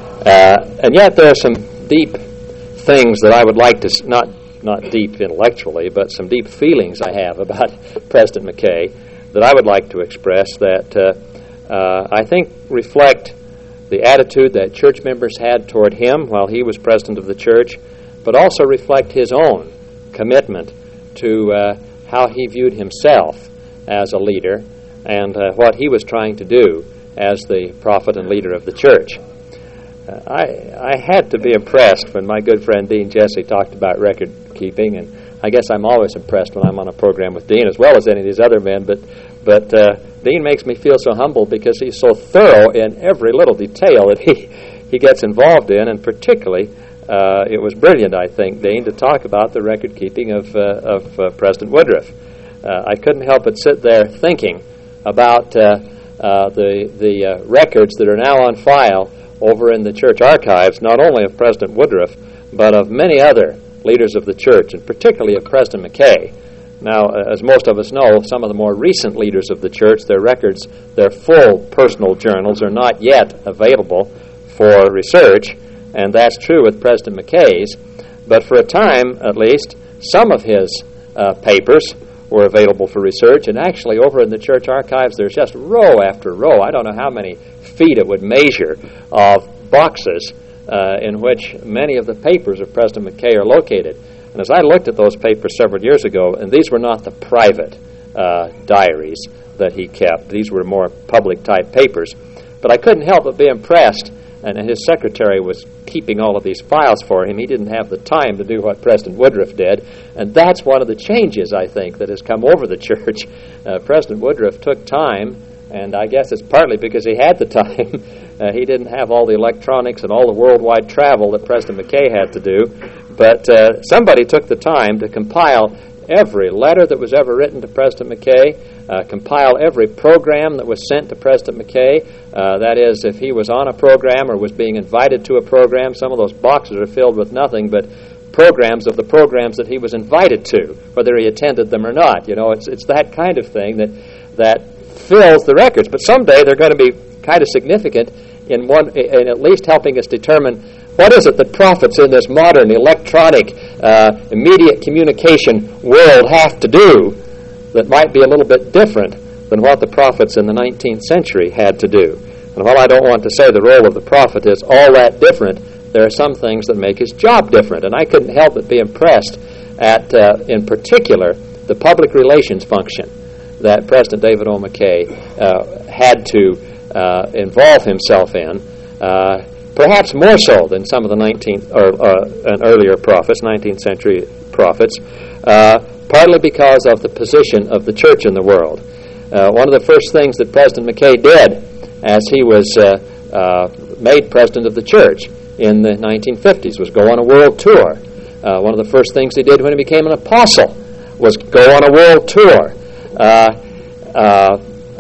E: Uh, and yet there are some deep things that I would like to, not, not deep intellectually, but some deep feelings I have about President McKay that I would like to express that uh, uh, I think reflect the attitude that church members had toward him while he was president of the church, but also reflect his own commitment to uh, how he viewed himself as a leader and uh, what he was trying to do as the prophet and leader of the church. Uh, I, I had to be impressed when my good friend Dean Jesse talked about record keeping, and I guess I'm always impressed when I'm on a program with Dean, as well as any of these other men, but but uh, Dean makes me feel so humble because he's so thorough in every little detail that he, he gets involved in, and particularly uh, it was brilliant, I think, Dean, to talk about the record-keeping of, uh, of uh, President Woodruff. Uh, I couldn't help but sit there thinking about uh, uh, the, the uh, records that are now on file over in the church archives, not only of President Woodruff, but of many other leaders of the church, and particularly of President McKay. Now, as most of us know, some of the more recent leaders of the church, their records, their full personal journals are not yet available for research, and that's true with President McKay's. But for a time, at least, some of his uh, papers were available for research, and actually over in the church archives, there's just row after row. I don't know how many feet it would measure of boxes uh, in which many of the papers of President McKay are located. And as I looked at those papers several years ago, and these were not the private uh, diaries that he kept. These were more public-type papers. But I couldn't help but be impressed, and his secretary was keeping all of these files for him. He didn't have the time to do what President Woodruff did, and that's one of the changes, I think, that has come over the church. Uh, President Woodruff took time, and I guess it's partly because he had the time. Uh, he didn't have all the electronics and all the worldwide travel that President McKay had to do. But uh, somebody took the time to compile every letter that was ever written to President McKay, uh, compile every program that was sent to President McKay. Uh, that is, if he was on a program or was being invited to a program, some of those boxes are filled with nothing but programs of the programs that he was invited to, whether he attended them or not. You know, it's it's that kind of thing that that fills the records. But someday they're going to be kind of significant in one, in at least helping us determine what is it that prophets in this modern electronic uh, immediate communication world have to do that might be a little bit different than what the prophets in the nineteenth century had to do. And while I don't want to say the role of the prophet is all that different, there are some things that make his job different. And I couldn't help but be impressed at, uh, in particular, the public relations function that President David O. McKay uh, had to uh, involve himself in, uh, perhaps more so than some of the nineteenth or uh, and earlier prophets, nineteenth century prophets, uh, partly because of the position of the church in the world. Uh, one of the first things that President McKay did as he was uh, uh, made president of the church in the nineteen fifties was go on a world tour. Uh, one of the first things he did when he became an apostle was go on a world tour. Uh, uh,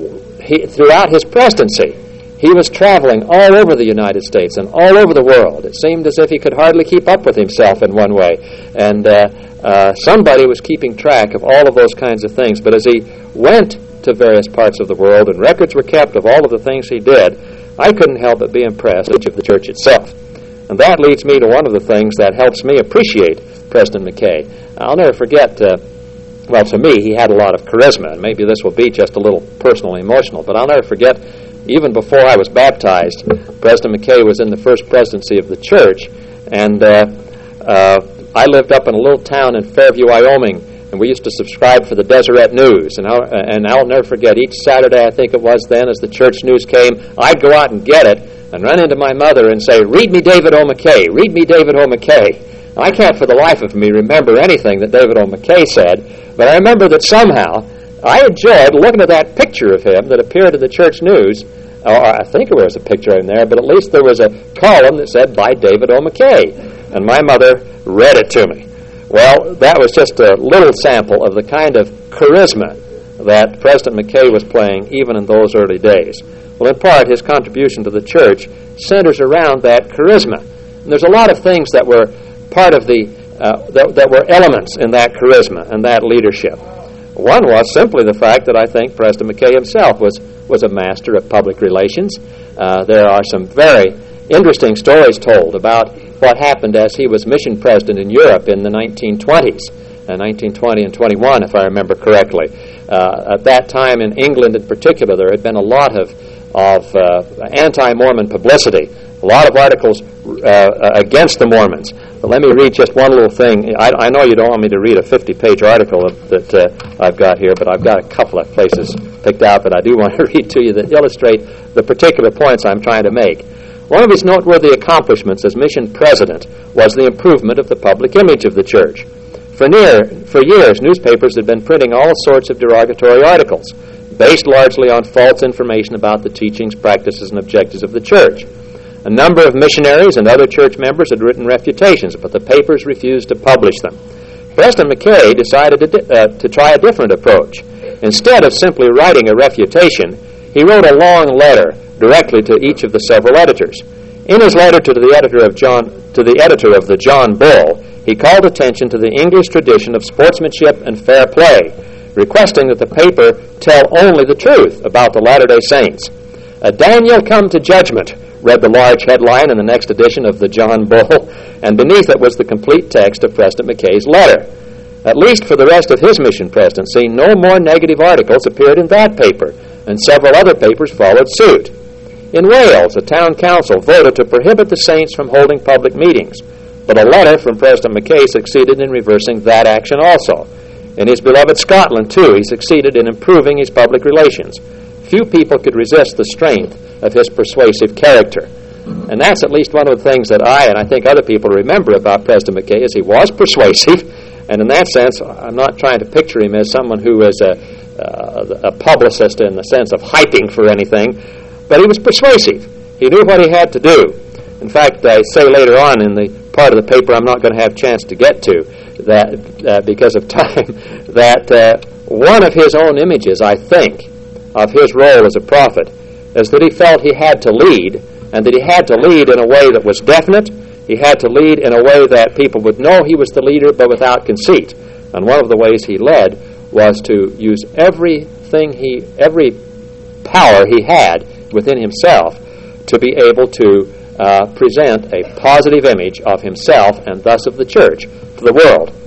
E: he, throughout his presidency, he was traveling all over the United States and all over the world. It seemed as if he could hardly keep up with himself in one way. And uh, uh, somebody was keeping track of all of those kinds of things. But as he went to various parts of the world and records were kept of all of the things he did, I couldn't help but be impressed with the church itself. And that leads me to one of the things that helps me appreciate President McKay. I'll never forget, uh, well, to me, he had a lot of charisma, and maybe this will be just a little personal and emotional, but I'll never forget, even before I was baptized, President McKay was in the first presidency of the church, and uh, uh, I lived up in a little town in Fairview, Wyoming, and we used to subscribe for the Deseret News, and I'll, and I'll never forget, each Saturday, I think it was then, as the church news came, I'd go out and get it, and run into my mother and say, "Read me David O. McKay, read me David O. McKay." Now, I can't for the life of me remember anything that David O. McKay said, but I remember that somehow I enjoyed looking at that picture of him that appeared in the church news, or I think there was a picture in there, but at least there was a column that said, "By David O. McKay," and my mother read it to me. Well, that was just a little sample of the kind of charisma that President McKay was playing even in those early days. Well, in part, his contribution to the church centers around that charisma. And there's a lot of things that were part of the, uh, that, that were elements in that charisma and that leadership. One was simply the fact that I think President McKay himself was, was a master of public relations. Uh, there are some very interesting stories told about what happened as he was mission president in Europe in the nineteen twenties, uh, nineteen twenty and twenty-one, if I remember correctly. Uh, at that time in England in particular, there had been a lot of, of uh, anti-Mormon publicity, a lot of articles uh, against the Mormons. But let me read just one little thing. I, I know you don't want me to read a fifty-page article that uh, I've got here, but I've got a couple of places picked out that I do want to read to you that illustrate the particular points I'm trying to make. One of his noteworthy accomplishments as mission president was the improvement of the public image of the church. For, near, for years, newspapers had been printing all sorts of derogatory articles, based largely on false information about the teachings, practices, and objectives of the church. A number of missionaries and other church members had written refutations, but the papers refused to publish them. President McKay decided to, di- uh, to try a different approach. Instead of simply writing a refutation, he wrote a long letter directly to each of the several editors. In his letter to the editor of John, to the editor of the John Bull, he called attention to the English tradition of sportsmanship and fair play, requesting that the paper tell only the truth about the Latter-day Saints. "A Daniel come to judgment," read the large headline in the next edition of the John Bull, and beneath it was the complete text of President McKay's letter. At least for the rest of his mission presidency, no more negative articles appeared in that paper, and several other papers followed suit. In Wales, a town council voted to prohibit the saints from holding public meetings, but a letter from President McKay succeeded in reversing that action also. In his beloved Scotland, too, he succeeded in improving his public relations. Few people could resist the strength of his persuasive character. And that's at least one of the things that I and I think other people remember about President McKay, is he was persuasive, and in that sense, I'm not trying to picture him as someone who is a, uh, a publicist in the sense of hyping for anything, but he was persuasive. He knew what he had to do. In fact, I say later on in the part of the paper I'm not going to have a chance to get to, that uh, because of time, that uh, one of his own images, I think, of his role as a prophet is that he felt he had to lead, and that he had to lead in a way that was definite. He had to lead in a way that people would know he was the leader, but without conceit. And one of the ways he led was to use everything he, every power he had within himself to be able to uh, present a positive image of himself and thus of the church to the world.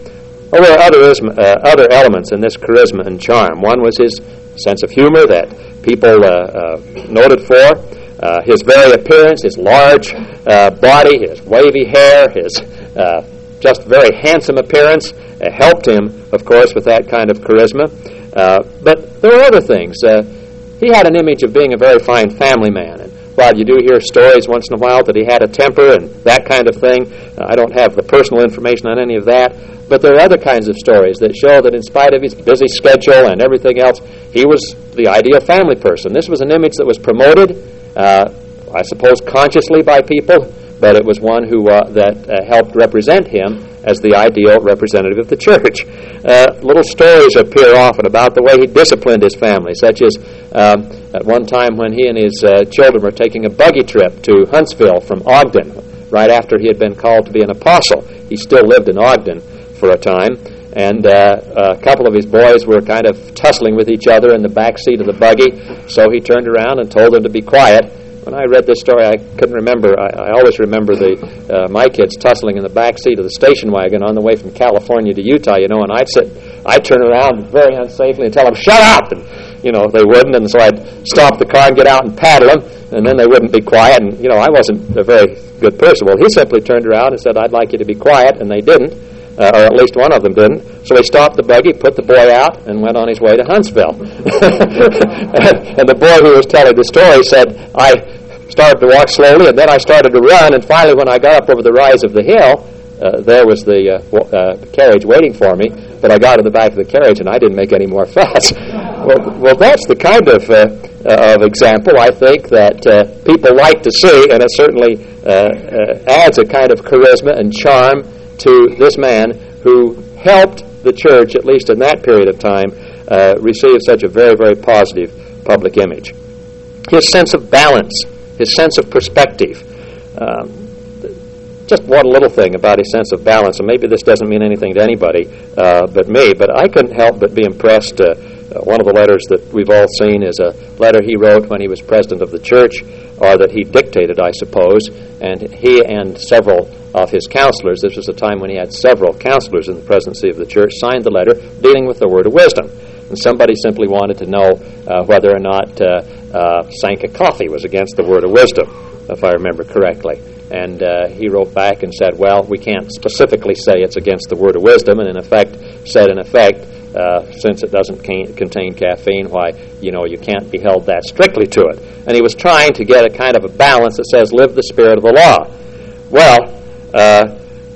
E: Well, there are other, uh, other elements in this charisma and charm. One was his sense of humor that people uh, uh, noted for. Uh, his very appearance, his large uh, body, his wavy hair, his uh, just very handsome appearance uh, helped him, of course, with that kind of charisma. Uh, but there were other things. Uh, he had an image of being a very fine family man. And while you do hear stories once in a while that he had a temper and that kind of thing, uh, I don't have the personal information on any of that. But there are other kinds of stories that show that in spite of his busy schedule and everything else, he was the ideal family person. This was an image that was promoted, uh, I suppose consciously by people, but it was one who uh, that uh, helped represent him as the ideal representative of the church. Uh, little stories appear often about the way he disciplined his family, such as um, at one time when he and his uh, children were taking a buggy trip to Huntsville from Ogden, right after he had been called to be an apostle. He still lived in Ogden for a time, and uh, a couple of his boys were kind of tussling with each other in the back seat of the buggy, so he turned around and told them to be quiet. When I read this story, I couldn't remember. I, I always remember the uh, my kids tussling in the back seat of the station wagon on the way from California to Utah, you know, and I'd sit, I'd turn around very unsafely and tell them, shut up! And, you know, they wouldn't, and so I'd stop the car and get out and paddle them, and then they wouldn't be quiet, and, you know, I wasn't a very good person. Well, he simply turned around and said, I'd like you to be quiet, and they didn't. Uh, or at least one of them didn't. So he stopped the buggy, put the boy out, and went on his way to Huntsville. and, and the boy who was telling the story said, I started to walk slowly, and then I started to run, and finally when I got up over the rise of the hill, uh, there was the uh, uh, carriage waiting for me, but I got in the back of the carriage, and I didn't make any more fuss. well, well, that's the kind of, uh, uh, of example, I think, that uh, people like to see, and it certainly uh, uh, adds a kind of charisma and charm to this man who helped the church, at least in that period of time, uh, receive such a very, very positive public image. His sense of balance, his sense of perspective. Um, just one little thing about his sense of balance, and maybe this doesn't mean anything to anybody uh, but me, but I couldn't help but be impressed. Uh, uh, one of the letters that we've all seen is a letter he wrote when he was president of the church, or that he dictated, I suppose, and he and several of his counselors, this was a time when he had several counselors in the presidency of the church, signed the letter dealing with the word of wisdom. And somebody simply wanted to know uh, whether or not uh, uh, Sanka coffee was against the word of wisdom, if I remember correctly. And uh, he wrote back and said, well, we can't specifically say it's against the word of wisdom, and in effect, said in effect, uh, since it doesn't ca- contain caffeine, why, you know, you can't be held that strictly to it. And he was trying to get a kind of a balance that says, live the spirit of the law. Well, uh,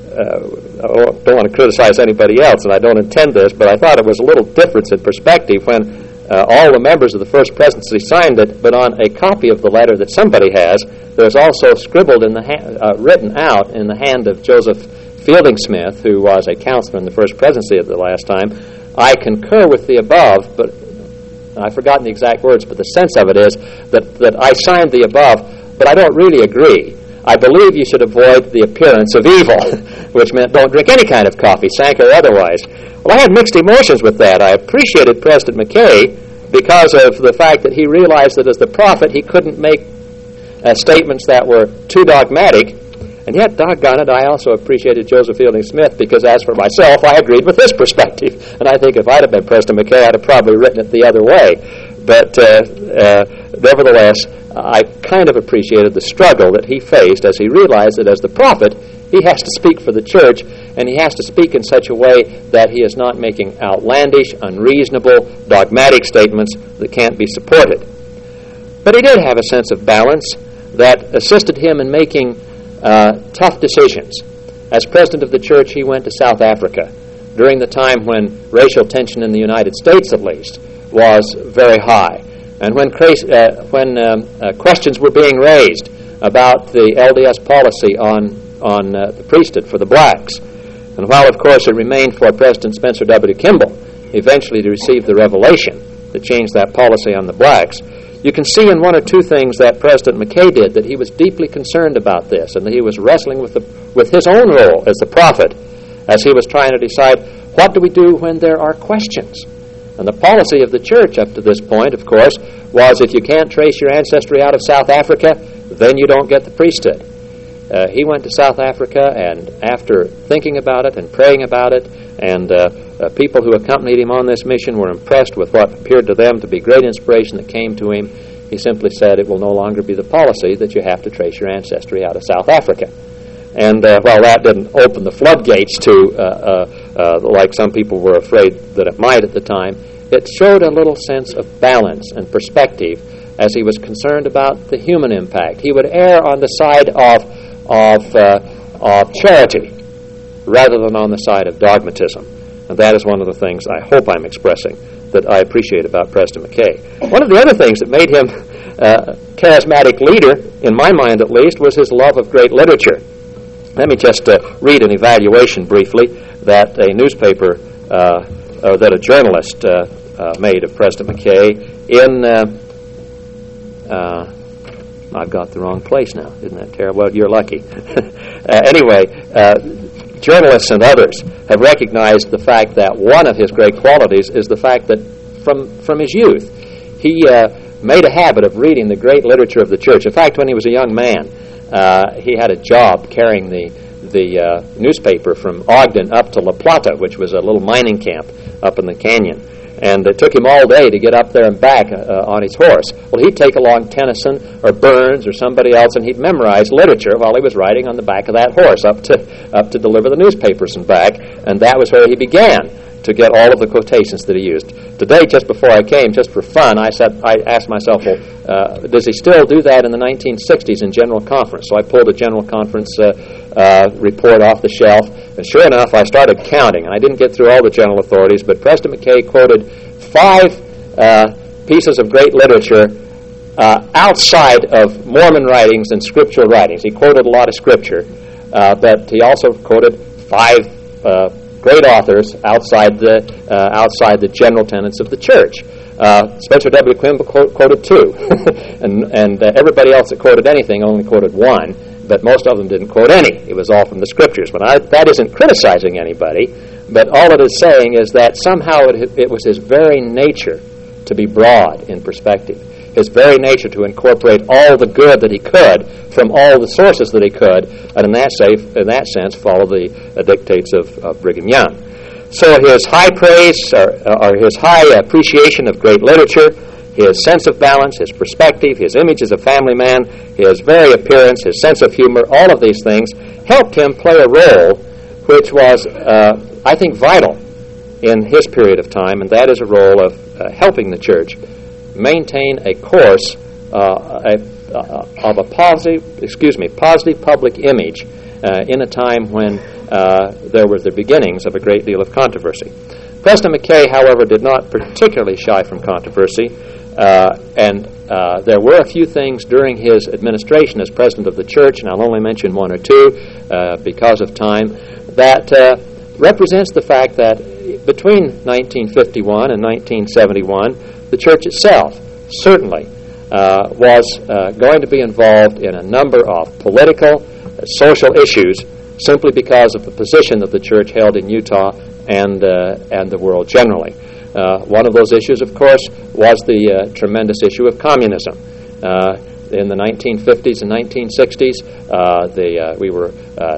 E: uh, I don't want to criticize anybody else, and I don't intend this, but I thought it was a little difference in perspective when uh, all the members of the First Presidency signed it, but on a copy of the letter that somebody has, there's also scribbled in the ha- uh, written out in the hand of Joseph Fielding Smith, who was a counselor in the First Presidency at the last time, I concur with the above, but I've forgotten the exact words, but the sense of it is that, that I signed the above, but I don't really agree. I believe you should avoid the appearance of evil, which meant don't drink any kind of coffee, Sanka or otherwise. Well, I had mixed emotions with that. I appreciated President McKay because of the fact that he realized that as the prophet he couldn't make uh, statements that were too dogmatic, and yet, doggone it, I also appreciated Joseph Fielding Smith because as for myself, I agreed with his perspective. And I think if I'd have been President McKay, I'd have probably written it the other way. But uh, uh, nevertheless, I kind of appreciated the struggle that he faced as he realized that as the prophet, he has to speak for the church, and he has to speak in such a way that he is not making outlandish, unreasonable, dogmatic statements that can't be supported. But he did have a sense of balance that assisted him in making uh, tough decisions. As president of the church, he went to South Africa during the time when racial tension in the United States, at least, was very high. And when uh, when um, uh, questions were being raised about the L D S policy on, on uh, the priesthood for the blacks, and while, of course, it remained for President Spencer W. Kimball eventually to receive the revelation that changed that policy on the blacks, you can see in one or two things that President McKay did that he was deeply concerned about this, and that he was wrestling with, the, with his own role as the prophet as he was trying to decide, what do we do when there are questions? And the policy of the church up to this point, of course, was if you can't trace your ancestry out of South Africa, then you don't get the priesthood. Uh, he went to South Africa, and after thinking about it and praying about it, And uh, uh, people who accompanied him on this mission were impressed with what appeared to them to be great inspiration that came to him. He simply said it will no longer be the policy that you have to trace your ancestry out of South Africa. And uh, while that didn't open the floodgates to, uh, uh, uh, like some people were afraid that it might at the time, it showed a little sense of balance and perspective as he was concerned about the human impact. He would err on the side of, of, uh, of charity rather than on the side of dogmatism. And that is one of the things I hope I'm expressing that I appreciate about Preston McKay. One of the other things that made him a uh, charismatic leader, in my mind at least, was his love of great literature. Let me just uh, read an evaluation briefly that a newspaper, uh, or that a journalist uh, uh, made of Preston McKay in, uh, uh, I've got the wrong place now, isn't that terrible? Well, you're lucky. uh, anyway, uh, journalists and others have recognized the fact that one of his great qualities is the fact that from, from his youth, he uh, made a habit of reading the great literature of the church. In fact, when he was a young man, uh, he had a job carrying the, the uh, newspaper from Ogden up to La Plata, which was a little mining camp up in the canyon. And it took him all day to get up there and back uh, on his horse. Well, he'd take along Tennyson or Burns or somebody else, and he'd memorize literature while he was riding on the back of that horse up to up to deliver the newspapers and back. And that was where he began to get all of the quotations that he used. Today, just before I came, just for fun, I said I asked myself, well, uh, does he still do that in the nineteen sixties in General Conference? So I pulled a General Conference uh, uh, report off the shelf, and sure enough, I started counting. And I didn't get through all the general authorities, but Preston McKay quoted five uh, pieces of great literature uh, outside of Mormon writings and scriptural writings. He quoted a lot of scripture, uh, but he also quoted five uh, great authors outside the uh, outside the general tenets of the church. Uh, Spencer W. Kimball quote, quoted two, and and uh, everybody else that quoted anything only quoted one, but most of them didn't quote any. It was all from the scriptures. But I, that isn't criticizing anybody, but all it is saying is that somehow it, it was his very nature to be broad in perspective, his very nature to incorporate all the good that he could from all the sources that he could, and in that, safe, in that sense follow the uh, dictates of, of Brigham Young. So his high praise, or, or his high appreciation of great literature, his sense of balance, his perspective, his image as a family man, his very appearance, his sense of humor, all of these things helped him play a role which was, uh, I think, vital in his period of time, and that is a role of uh, helping the church maintain a course uh, a, uh, of a positive, excuse me, positive public image uh, in a time when uh, there were the beginnings of a great deal of controversy. Preston McKay, however, did not particularly shy from controversy, uh, and uh, there were a few things during his administration as president of the church, and I'll only mention one or two uh, because of time, that uh, represents the fact that between nineteen fifty-one and nineteen seventy-one, the church itself certainly uh, was uh, going to be involved in a number of political, uh, social issues simply because of the position that the church held in Utah and uh, and the world generally. Uh, one of those issues, of course, was the uh, tremendous issue of communism. Uh, in the nineteen fifties and nineteen sixties, uh, the, uh, we were uh,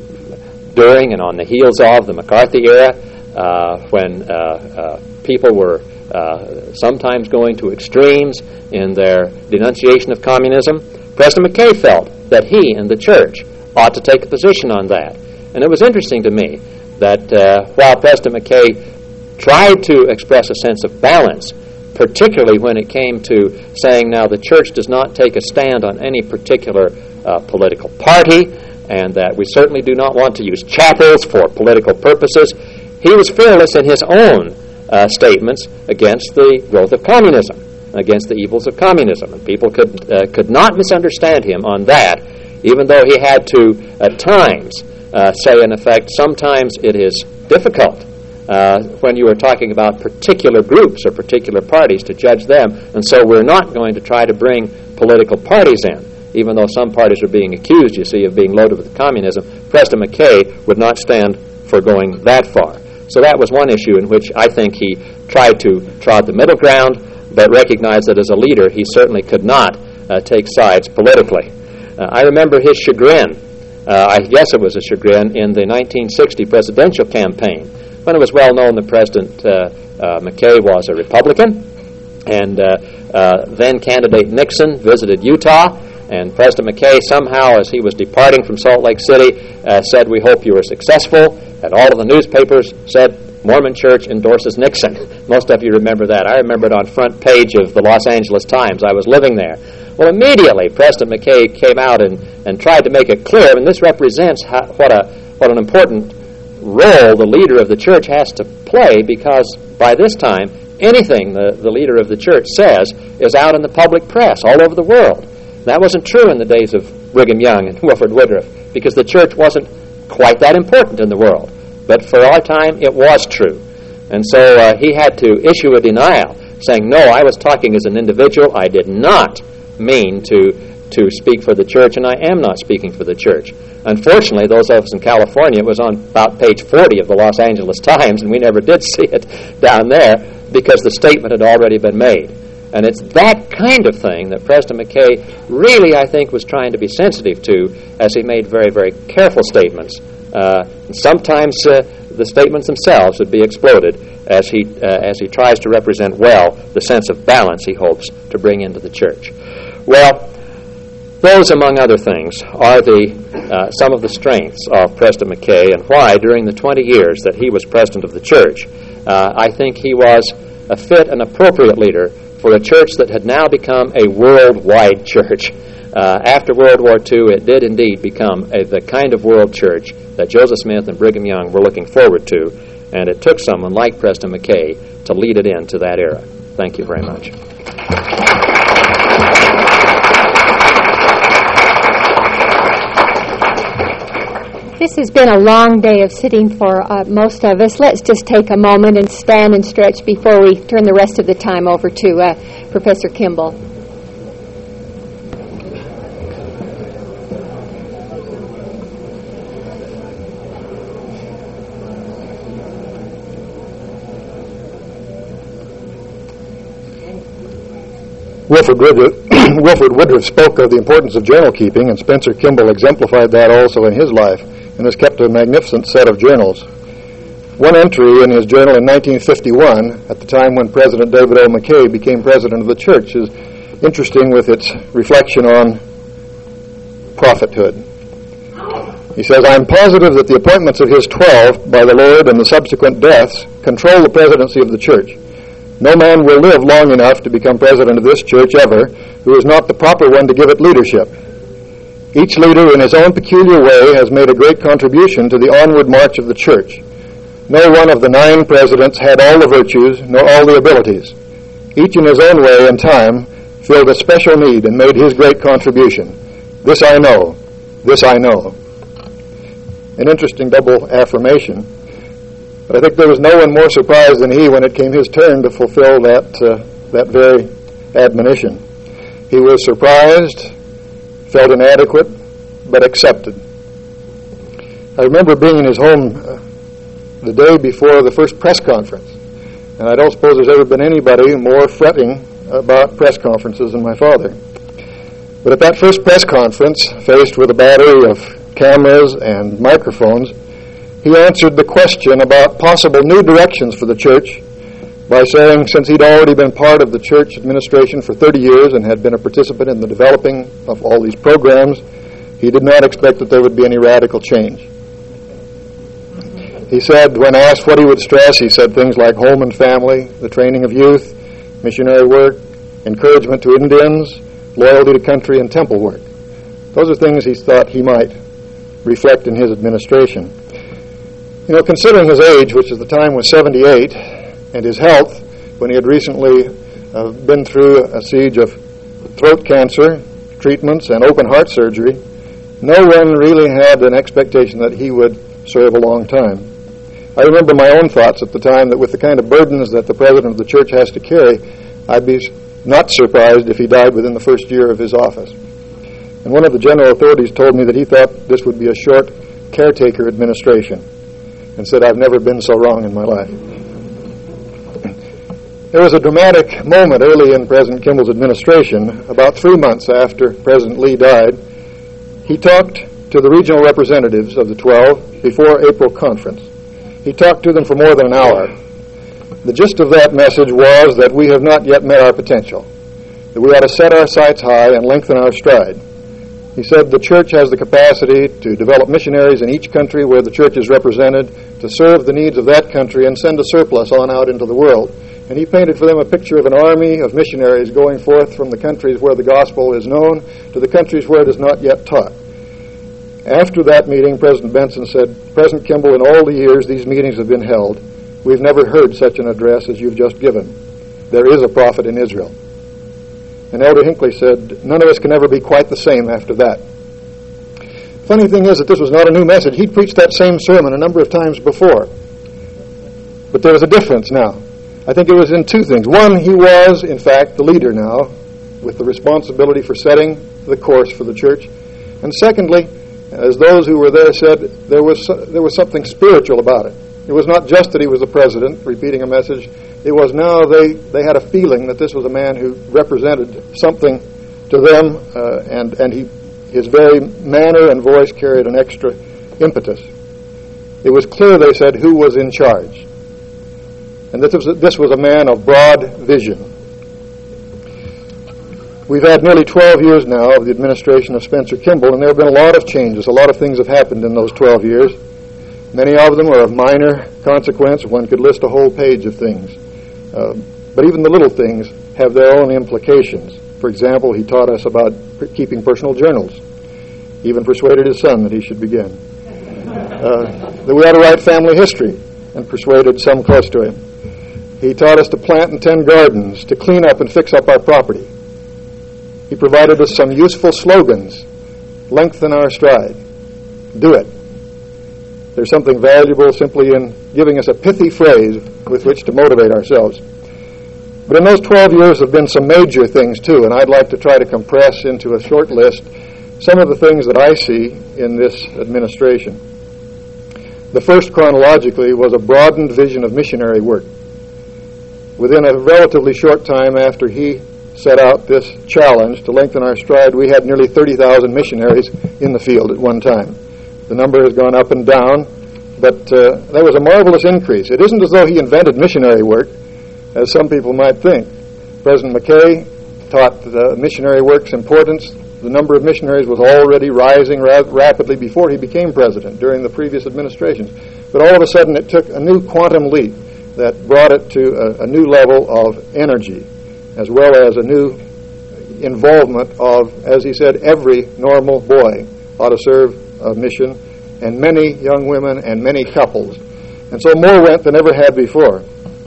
E: during and on the heels of the McCarthy era, uh, when uh, uh, people were uh, sometimes going to extremes in their denunciation of communism. Preston McKay felt that he and the church ought to take a position on that. And it was interesting to me that uh, while Preston McKay tried to express a sense of balance, particularly when it came to saying, now the church does not take a stand on any particular uh, political party, and that we certainly do not want to use chapels for political purposes, he was fearless in his own uh, statements against the growth of communism, against the evils of communism. And people could, uh, could not misunderstand him on that, even though he had to, at times, uh, say, in effect, sometimes it is difficult uh, when you are talking about particular groups or particular parties to judge them, and so we're not going to try to bring political parties in. Even though some parties are being accused, you see, of being loaded with communism, Preston McKay would not stand for going that far. So that was one issue in which I think he tried to trod the middle ground, but recognized that as a leader he certainly could not uh, take sides politically. Uh, I remember his chagrin, uh, I guess it was a chagrin, in the nineteen sixty presidential campaign, when it was well known that President uh, uh, McKay was a Republican, and uh, uh, then candidate Nixon visited Utah, and President McKay somehow, as he was departing from Salt Lake City, uh, said, "We hope you are successful," and all of the newspapers said, "Mormon Church endorses Nixon." Most of you remember that. I remember it on front page of the Los Angeles Times. I was living there. Well, immediately, President McKay came out and, and tried to make it clear, and this represents how, what a what an important role the leader of the church has to play, because by this time, anything the, the leader of the church says is out in the public press all over the world. That wasn't true in the days of Brigham Young and Wilford Woodruff, because the church wasn't quite that important in the world. But for our time, it was true. And so uh, he had to issue a denial, saying, "No, I was talking as an individual. I did not mean to to speak for the church, and I am not speaking for the church." Unfortunately, those of us in California, it was on about page forty of the Los Angeles Times, and we never did see it down there because the statement had already been made. And it's that kind of thing that President McKay really, I think, was trying to be sensitive to as he made very, very careful statements. Uh, sometimes uh, the statements themselves would be exploded as he uh, as he tries to represent well the sense of balance he hopes to bring into the church. Well, those, among other things, are the uh, some of the strengths of President McKay, and why, during the twenty years that he was president of the church, uh, I think he was a fit and appropriate leader for a church that had now become a worldwide church. Uh, after World War Two, it did indeed become a, the kind of world church that Joseph Smith and Brigham Young were looking forward to, and it took someone like President McKay to lead it into that era. Thank you very much.
B: This has been a long day of sitting for uh, most of us. Let's just take a moment and stand and stretch before we turn the rest of the time over to uh, Professor Kimball.
F: Wilford Woodruff, Wilford Woodruff spoke of the importance of journal keeping, and Spencer Kimball exemplified that also in his life, and has kept a magnificent set of journals. One entry in his journal in nineteen fifty-one, at the time when President David O. McKay became president of the church, is interesting with its reflection on prophethood. He says, "I am positive that the appointments of his twelve by the Lord and the subsequent deaths control the presidency of the church. No man will live long enough to become president of this church ever who is not the proper one to give it leadership. Each leader in his own peculiar way has made a great contribution to the onward march of the church. No one of the nine presidents had all the virtues nor all the abilities. Each in his own way and time filled a special need and made his great contribution. This I know, this I know." An interesting double affirmation. But I think there was no one more surprised than he when it came his turn to fulfill that uh, that very admonition. He was surprised, felt inadequate, but accepted. I remember being in his home uh, the day before the first press conference, and I don't suppose there's ever been anybody more fretting about press conferences than my father. But at that first press conference, faced with a battery of cameras and microphones, he answered the question about possible new directions for the church by saying, since he'd already been part of the church administration for thirty years and had been a participant in the developing of all these programs, he did not expect that there would be any radical change. He said, when asked what he would stress, he said things like home and family, the training of youth, missionary work, encouragement to Indians, loyalty to country, and temple work. Those are things he thought he might reflect in his administration. You know, considering his age, which at the time was seventy-eight, and his health, when he had recently uh, been through a siege of throat cancer, treatments, and open heart surgery, no one really had an expectation that he would serve a long time. I remember my own thoughts at the time that with the kind of burdens that the president of the church has to carry, I'd be not surprised if he died within the first year of his office. And one of the general authorities told me that he thought this would be a short caretaker administration, and said, I've never been so wrong in my life. There was a dramatic moment early in President Kimball's administration, about three months after President Lee died. He talked to the regional representatives of the twelve before April conference. He talked to them for more than an hour. The gist of that message was that we have not yet met our potential, that we ought to set our sights high and lengthen our stride. He said the church has the capacity to develop missionaries in each country where the church is represented, to serve the needs of that country and send a surplus on out into the world. And he painted for them a picture of an army of missionaries going forth from the countries where the gospel is known to the countries where it is not yet taught. After that meeting, President Benson said, President Kimball, in all the years these meetings have been held, we've never heard such an address as you've just given. There is a prophet in Israel. And Elder Hinckley said, none of us can ever be quite the same after that. Funny thing is that this was not a new message. He'd preached that same sermon a number of times before. But there was a difference now. I think it was in two things. One, he was, in fact, the leader now, with the responsibility for setting the course for the church. And secondly, as those who were there said, there was there was something spiritual about it. It was not just that he was the president repeating a message. It was now they, they had a feeling that this was a man who represented something to them, uh, and, and he, his very manner and voice carried an extra impetus. It was clear, they said, who was in charge. And this was, this was a man of broad vision. We've had nearly twelve years now of the administration of Spencer Kimball, and there have been a lot of changes. A lot of things have happened in those twelve years. Many of them are of minor consequence. One could list a whole page of things. Uh, but even the little things have their own implications. For example, he taught us about keeping personal journals. He even persuaded his son that he should begin. Uh, that we ought to write family history, and persuaded some close to him. He taught us to plant and tend gardens, to clean up and fix up our property. He provided us some useful slogans. Lengthen our stride. Do it. There's something valuable simply in giving us a pithy phrase with which to motivate ourselves. But in those twelve years have been some major things too, and I'd like to try to compress into a short list some of the things that I see in this administration. The first, chronologically, was a broadened vision of missionary work. Within a relatively short time after he set out this challenge to lengthen our stride, we had nearly thirty thousand missionaries in the field at one time. The number has gone up and down, but uh, that was a marvelous increase. It isn't as though he invented missionary work, as some people might think. President McKay taught the missionary work's importance. The number of missionaries was already rising ra- rapidly before he became president during the previous administrations. But all of a sudden it took a new quantum leap that brought it to a, a new level of energy, as well as a new involvement of, as he said, every normal boy ought to serve a mission, and many young women and many couples. And so more went than ever had before.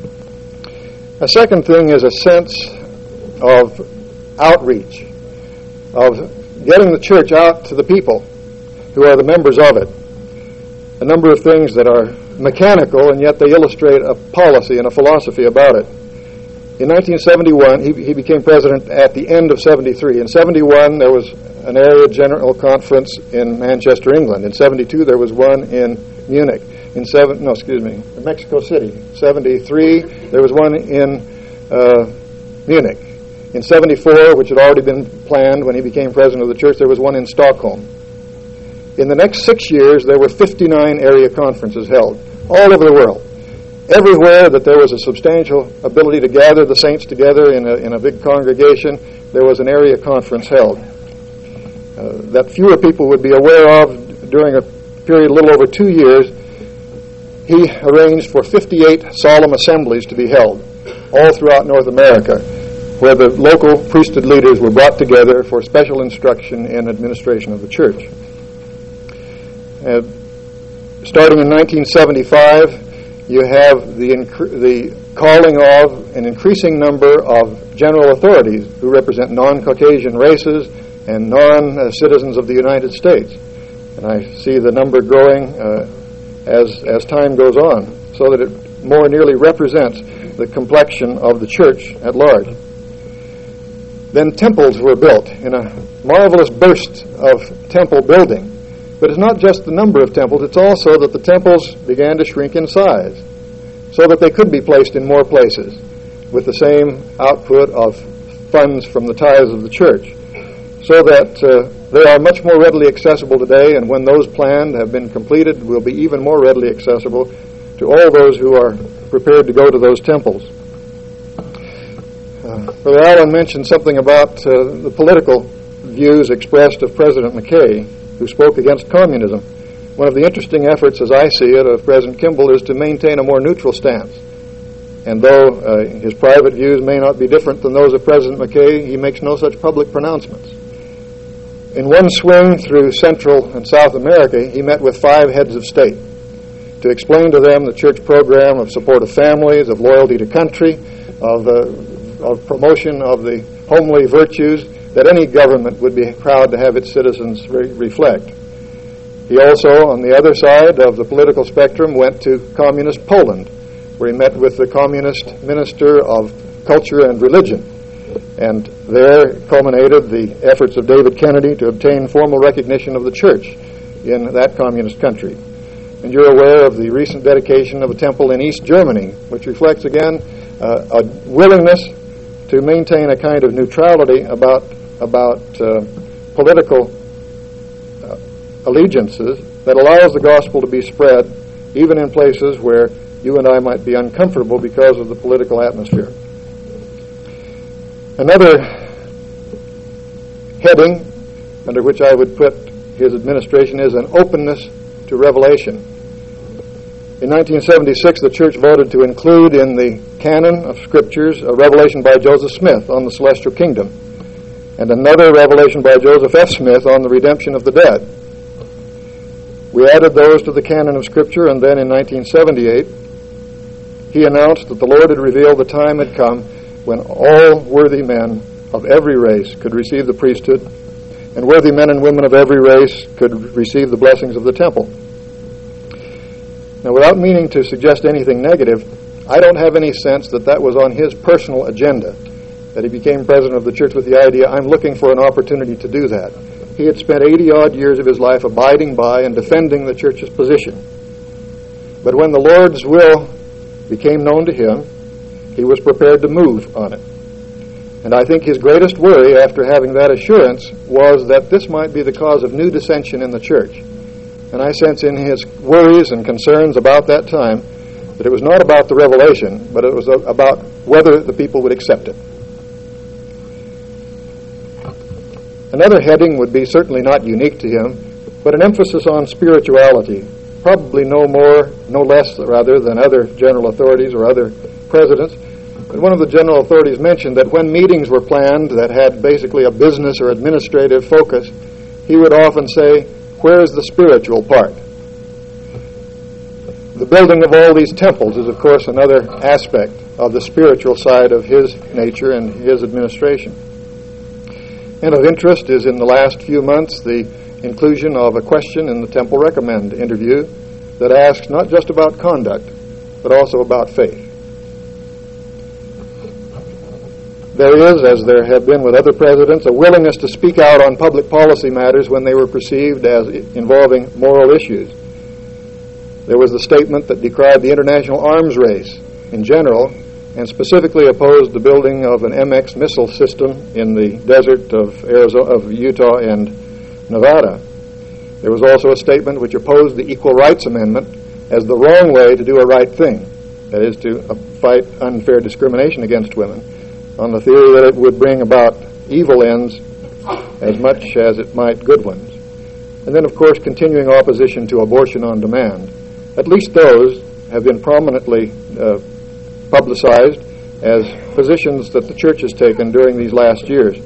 F: A second thing is a sense of outreach, of getting the church out to the people who are the members of it. A number of things that are mechanical, and yet they illustrate a policy and a philosophy about it. In nineteen seventy-one, he, he became president at the end of seventy-three. In seventy-one, there was an area general conference in Manchester, England. In seventy-two, there was one in Munich. In seven, no, excuse me, Mexico City. seventy-three, there was one in uh, Munich. In seventy-four, which had already been planned when he became president of the church, there was one in Stockholm. In the next six years, there were fifty-nine area conferences held all over the world. Everywhere that there was a substantial ability to gather the saints together in a, in a big congregation, there was an area conference held. Uh, that fewer people would be aware of during a period a little over two years, he arranged for fifty-eight solemn assemblies to be held all throughout North America, where the local priesthood leaders were brought together for special instruction and administration of the church. Uh, starting in nineteen seventy-five, you have the, inc- the calling of an increasing number of general authorities who represent non-Caucasian races and non-citizens of the United States. And I see the number growing uh, as, as time goes on, so that it more nearly represents the complexion of the church at large. Then temples were built in a marvelous burst of temple building. But it's not just the number of temples, it's also that the temples began to shrink in size so that they could be placed in more places with the same output of funds from the tithes of the church, so that uh, they are much more readily accessible today, and when those planned have been completed, will be even more readily accessible to all those who are prepared to go to those temples. Uh, Brother Allen mentioned something about uh, the political views expressed of President McKay, who spoke against communism. One of the interesting efforts, as I see it, of President Kimball is to maintain a more neutral stance. And though uh, his private views may not be different than those of President McKay, he makes no such public pronouncements. In one swing through Central and South America, he met with five heads of state to explain to them the church program of support of families, of loyalty to country, of, uh, of promotion of the homely virtues that any government would be proud to have its citizens re- reflect. He also, on the other side of the political spectrum, went to communist Poland, where he met with the communist minister of culture and religion. And there culminated the efforts of David Kennedy to obtain formal recognition of the church in that communist country. And you're aware of the recent dedication of a temple in East Germany, which reflects, again, uh, a willingness to maintain a kind of neutrality about, about uh, political uh, allegiances that allows the gospel to be spread even in places where you and I might be uncomfortable because of the political atmosphere. Another heading under which I would put his administration is an openness to revelation. In nineteen seventy-six, the church voted to include in the canon of scriptures a revelation by Joseph Smith on the celestial kingdom, and another revelation by Joseph F. Smith on the redemption of the dead. We added those to the canon of scripture, and then in nineteen seventy-eight, he announced that the Lord had revealed the time had come when all worthy men of every race could receive the priesthood, and worthy men and women of every race could receive the blessings of the temple. Now, without meaning to suggest anything negative, I don't have any sense that that was on his personal agenda, that he became president of the church with the idea, I'm looking for an opportunity to do that. He had spent eighty-odd years of his life abiding by and defending the church's position. But when the Lord's will became known to him, he was prepared to move on it. And I think his greatest worry after having that assurance was that this might be the cause of new dissension in the church. And I sense in his worries and concerns about that time that it was not about the revelation, but it was about whether the people would accept it. Another heading would be certainly not unique to him, but an emphasis on spirituality, probably no more, no less, rather, than other general authorities or other presidents. But one of the general authorities mentioned that when meetings were planned that had basically a business or administrative focus, he would often say, where is the spiritual part? The building of all these temples is, of course, another aspect of the spiritual side of his nature and his administration. And of interest is in the last few months the inclusion of a question in the Temple Recommend interview that asks not just about conduct, but also about faith. There is, as there have been with other presidents, a willingness to speak out on public policy matters when they were perceived as involving moral issues. There was the statement that decried the international arms race in general and specifically opposed the building of an M X missile system in the desert of Arizona, of Utah and Nevada. There was also a statement which opposed the Equal Rights Amendment as the wrong way to do a right thing, that is, to fight unfair discrimination against women, on the theory that it would bring about evil ends as much as it might good ones. And then, of course, continuing opposition to abortion on demand. At least those have been prominently uh, publicized as positions that the church has taken during these last years.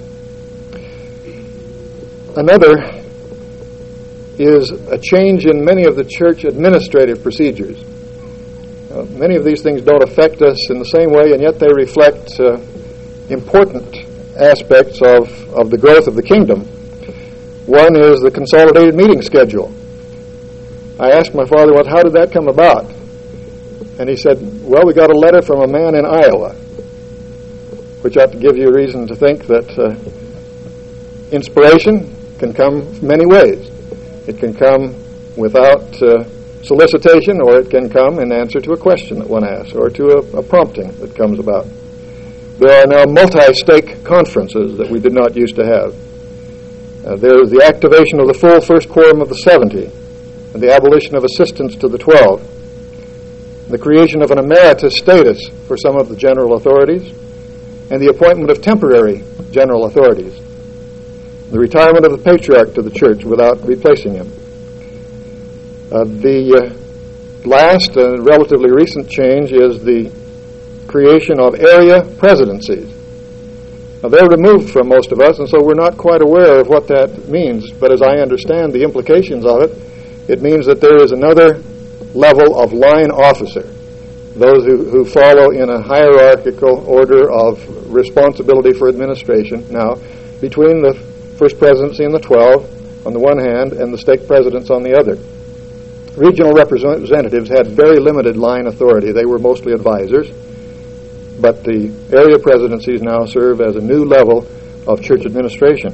F: Another is a change in many of the church administrative procedures. Uh, many of these things don't affect us in the same way, and yet they reflect uh, important aspects of, of the growth of the kingdom. One is the consolidated meeting schedule. I asked my father, well, how did that come about? And he said, well, we got a letter from a man in Iowa, which ought to give you a reason to think that uh, inspiration can come many ways. It can come without uh, solicitation, or it can come in answer to a question that one asks, or to a, a prompting that comes about. There are now multi-stake conferences that we did not used to have. Uh, there is the activation of the full first quorum of the seventy, and the abolition of assistants to the twelve. the creation of an emeritus status for some of the general authorities, and the appointment of temporary general authorities, the retirement of the patriarch to the church without replacing him. Uh, the uh, last uh, relatively recent change is the creation of area presidencies. Now, they're removed from most of us, and so we're not quite aware of what that means, but as I understand the implications of it, it means that there is another level of line officer, those who, who follow in a hierarchical order of responsibility for administration. Now, between the First Presidency and the Twelve on the one hand and the stake presidents on the other. Regional representatives had very limited line authority. They were mostly advisors, but the area presidencies now serve as a new level of church administration.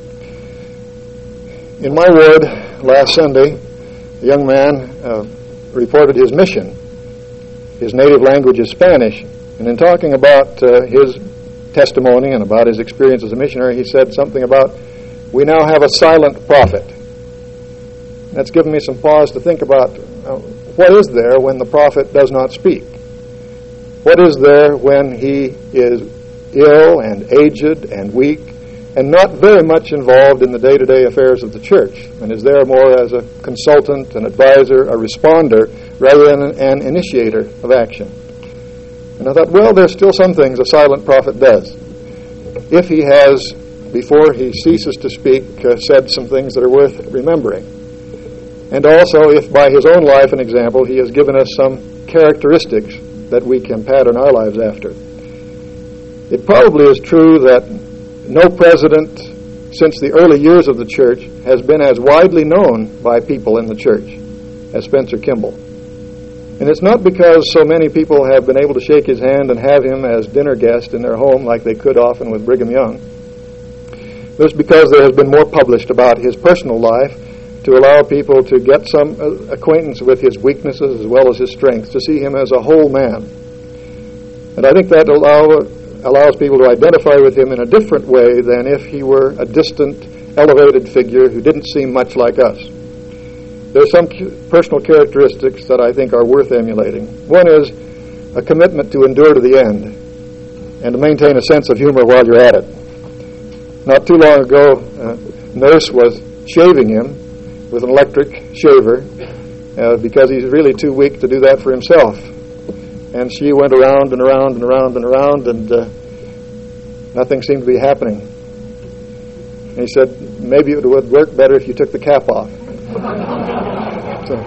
F: In my ward last Sunday, a young man uh, reported his mission. His native language is Spanish, and in talking about uh, his testimony and about his experience as a missionary, he said something about, we now have a silent prophet. That's given me some pause to think about uh, what is there when the prophet does not speak? What is there when he is ill and aged and weak and not very much involved in the day-to-day affairs of the church, and is there more as a consultant, an advisor, a responder, rather than an, an initiator of action? And I thought, well, there's still some things a silent prophet does. If he has, before he ceases to speak, uh, said some things that are worth remembering. And also, if by his own life and example, he has given us some characteristics that we can pattern our lives after. It probably is true that no president since the early years of the church has been as widely known by people in the church as Spencer Kimball. And it's not because so many people have been able to shake his hand and have him as dinner guest in their home like they could often with Brigham Young. It's because there has been more published about his personal life to allow people to get some acquaintance with his weaknesses as well as his strengths, to see him as a whole man. And I think that allow, allows people to identify with him in a different way than if he were a distant, elevated figure who didn't seem much like us. There's some personal characteristics that I think are worth emulating. One is a commitment to endure to the end and to maintain a sense of humor while you're at it. Not too long ago, a nurse was shaving him with an electric shaver uh, because he's really too weak to do that for himself. And she went around and around and around and around, and uh, nothing seemed to be happening. And he said, maybe it would work better if you took the cap off. so,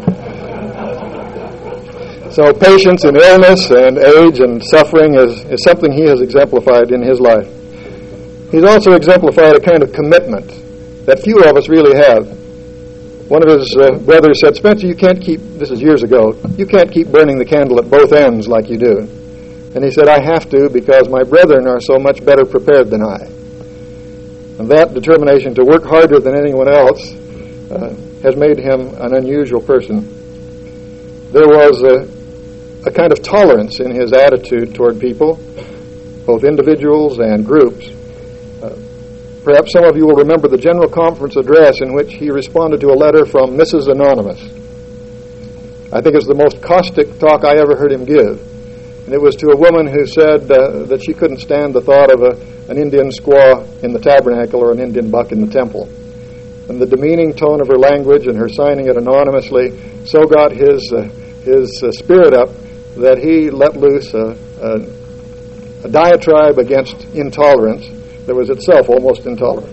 F: so patience in illness and age and suffering is, is something he has exemplified in his life. He's also exemplified a kind of commitment that few of us really have. One of his uh, brothers said, Spencer, you can't keep, this is years ago, you can't keep burning the candle at both ends like you do. And he said, I have to because my brethren are so much better prepared than I. And that determination to work harder than anyone else uh, has made him an unusual person. There was a, a kind of tolerance in his attitude toward people, both individuals and groups. Uh, Perhaps some of you will remember the General Conference address in which he responded to a letter from Missus Anonymous. I think it's the most caustic talk I ever heard him give. And it was to a woman who said uh, that she couldn't stand the thought of a, an Indian squaw in the tabernacle or an Indian buck in the temple. And the demeaning tone of her language and her signing it anonymously so got his, uh, his uh, spirit up that he let loose a, a, a diatribe against intolerance that was itself almost intolerant.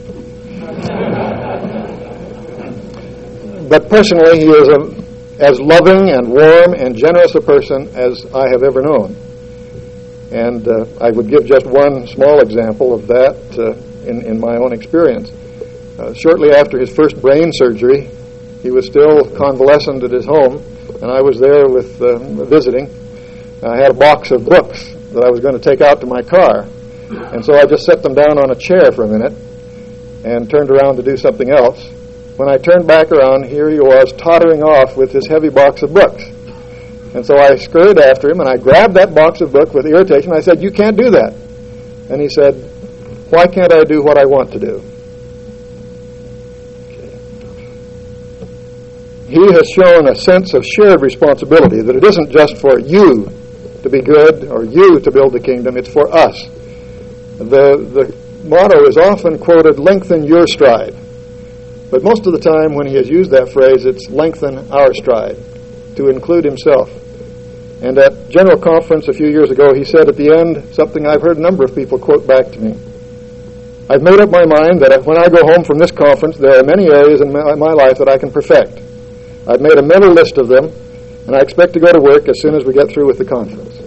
F: But personally, he is a, as loving and warm and generous a person as I have ever known. And uh, I would give just one small example of that uh, in, in my own experience. Uh, shortly after his first brain surgery, he was still convalescent at his home, and I was there with uh, visiting. I had a box of books that I was going to take out to my car. And so I just set them down on a chair for a minute and turned around to do something else. When I turned back around, here he was tottering off with his heavy box of books. And so I scurried after him, and I grabbed that box of books with irritation. I said, you can't do that. And he said, why can't I do what I want to do? Okay. he has shown a sense of shared responsibility, that it isn't just for you to be good or you to build the kingdom, it's for us. The, the motto is often quoted, lengthen your stride. But most of the time when he has used that phrase, it's lengthen our stride, to include himself. And at General Conference a few years ago, he said at the end something I've heard a number of people quote back to me. I've made up my mind that when I go home from this conference, there are many areas in my, my life that I can perfect. I've made a mental list of them, and I expect to go to work as soon as we get through with the conference.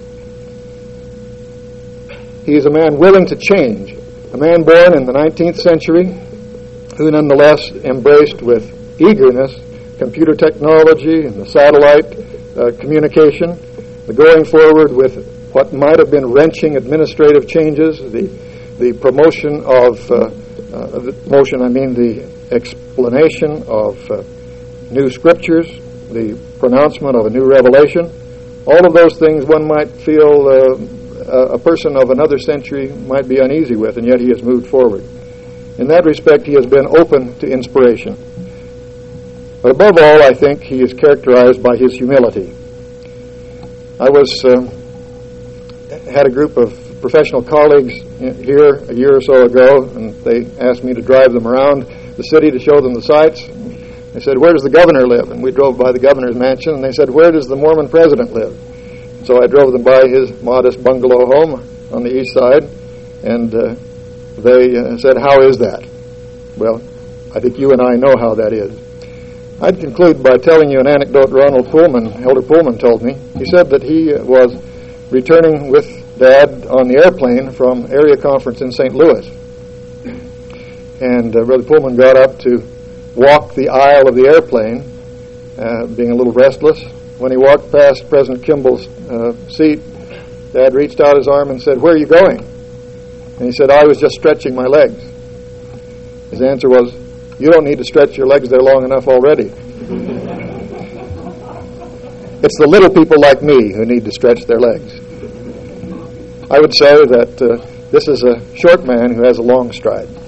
F: He is a man willing to change, a man born in the nineteenth century, who nonetheless embraced with eagerness computer technology and the satellite uh, communication, the going forward with what might have been wrenching administrative changes, the the promotion of, uh, uh, the motion, I mean the explanation of uh, new scriptures, the pronouncement of a new revelation. All of those things one might feel uh, a person of another century might be uneasy with, and yet he has moved forward. In that respect, he has been open to inspiration. But above all, I think he is characterized by his humility. I was uh, had a group of professional colleagues here a year or so ago, and they asked me to drive them around the city to show them the sights. They said, where does the governor live? And we drove by the governor's mansion, and they said, where does the Mormon president live? So I drove them by his modest bungalow home on the east side, and uh, they uh, said, how is that? Well, I think you and I know how that is. I'd conclude by telling you an anecdote Ronald Pullman, Elder Pullman, told me. He said that he uh, was returning with Dad on the airplane from area conference in Saint Louis. And uh, Brother Pullman got up to walk the aisle of the airplane, uh, being a little restless. When he walked past President Kimball's uh, seat, Dad reached out his arm and said, where are you going? And he said, I was just stretching my legs. His answer was, you don't need to stretch your legs there long enough already. It's the little people like me who need to stretch their legs. I would say that uh, this is a short man who has a long stride.